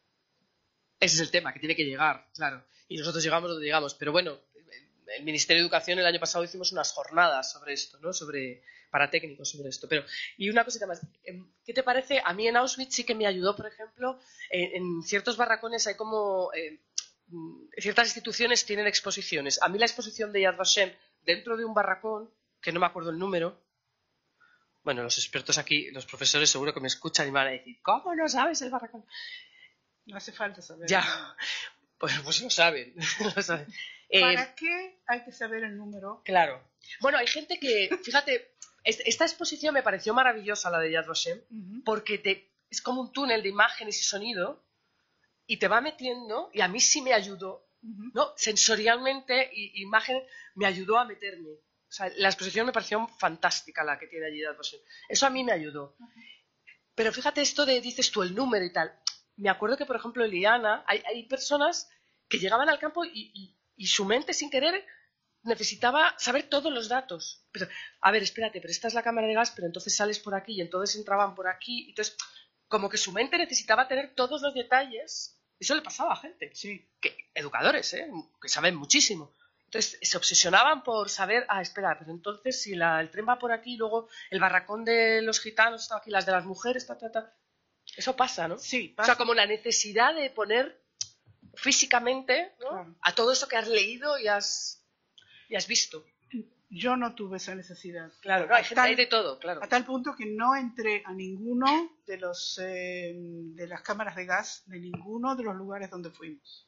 Ese es el tema, que tiene que llegar, claro. Y nosotros llegamos donde llegamos, pero bueno, el Ministerio de Educación el año pasado hicimos unas jornadas sobre esto, ¿no? Sobre, para técnicos sobre esto. Pero, y una cosita más, ¿qué te parece? A mí en Auschwitz sí que me ayudó, por ejemplo, en, en ciertos barracones hay como... Eh, ciertas instituciones tienen exposiciones. A mí la exposición de Yad Vashem dentro de un barracón, que no me acuerdo el número, bueno, los expertos aquí, los profesores seguro que me escuchan y me van a decir, ¿cómo no sabes el barracón? No hace falta saber. Ya, pues, pues lo saben. Lo saben. ¿Para eh, qué hay que saber el número? Claro. Bueno, hay gente que, fíjate, esta exposición me pareció maravillosa, la de Yad Vashem, uh-huh. porque te, es como un túnel de imágenes y sonido y te va metiendo, y a mí sí me ayudó, uh-huh. ¿no? Sensorialmente, y, imagen, me ayudó a meterme. O sea, la exposición me pareció fantástica, la que tiene allí Yad Vashem. Eso a mí me ayudó. Uh-huh. Pero fíjate esto de, dices tú, el número y tal. Me acuerdo que, por ejemplo, en Liana hay, hay personas que llegaban al campo y, y, y su mente, sin querer, necesitaba saber todos los datos. Pero, a ver, espérate, pero esta es la cámara de gas, pero entonces sales por aquí y entonces entraban por aquí. Entonces, como que su mente necesitaba tener todos los detalles. Eso le pasaba a gente, sí. que, educadores, ¿eh? Que saben muchísimo. Entonces se obsesionaban por saber, ah, espera, pero entonces si la, el tren va por aquí, luego el barracón de los gitanos está aquí, las de las mujeres, ta, ta, ta. Eso pasa, ¿no? Sí, O pasa. sea, como la necesidad de poner físicamente, ¿no? Claro. A todo eso que has leído y has, y has visto. Yo no tuve esa necesidad. Claro, no, hay, A gente, tal- hay de todo, claro. A tal punto que no entré a ninguno de los eh, de las cámaras de gas de ninguno de los lugares donde fuimos.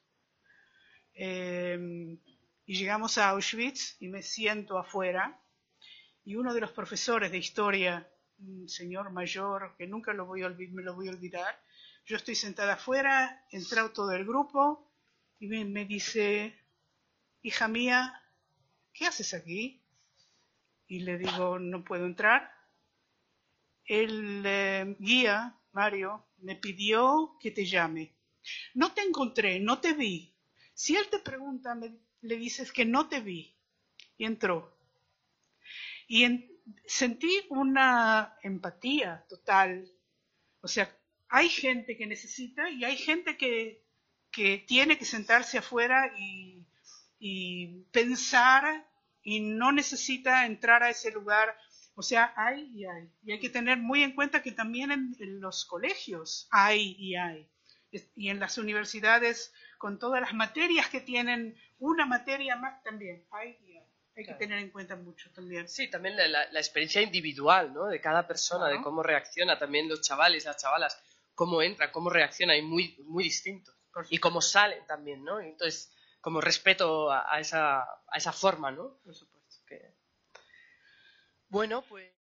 Eh, y llegamos a Auschwitz y me siento afuera y uno de los profesores de historia, un señor mayor que nunca lo voy a olvid- me lo voy a olvidar, yo estoy sentada afuera, entró todo el grupo y me, me dice, hija mía, ¿qué haces aquí? Y le digo, no puedo entrar. El eh, guía, Mario, me pidió que te llame. No te encontré, no te vi. Si él te pregunta, me, le dices que no te vi. Y entró. Y en, sentí una empatía total. O sea, hay gente que necesita y hay gente que, que tiene que sentarse afuera y, y pensar y no necesita entrar a ese lugar. O sea, hay y hay. Y hay que tener muy en cuenta que también en, en los colegios hay y hay. Y en las universidades, con todas las materias que tienen, una materia más también hay y hay. Hay que Claro. tener en cuenta mucho también. Sí, también la, la- la experiencia individual, ¿no? De cada persona, Claro. de cómo reacciona, también los chavales, las chavalas, cómo entran, cómo reaccionan, y muy, muy distintos. Por Y supuesto. cómo salen también, ¿no? Y entonces, como respeto a, a esa, a esa forma, ¿no? Por supuesto. Que... Bueno, pues...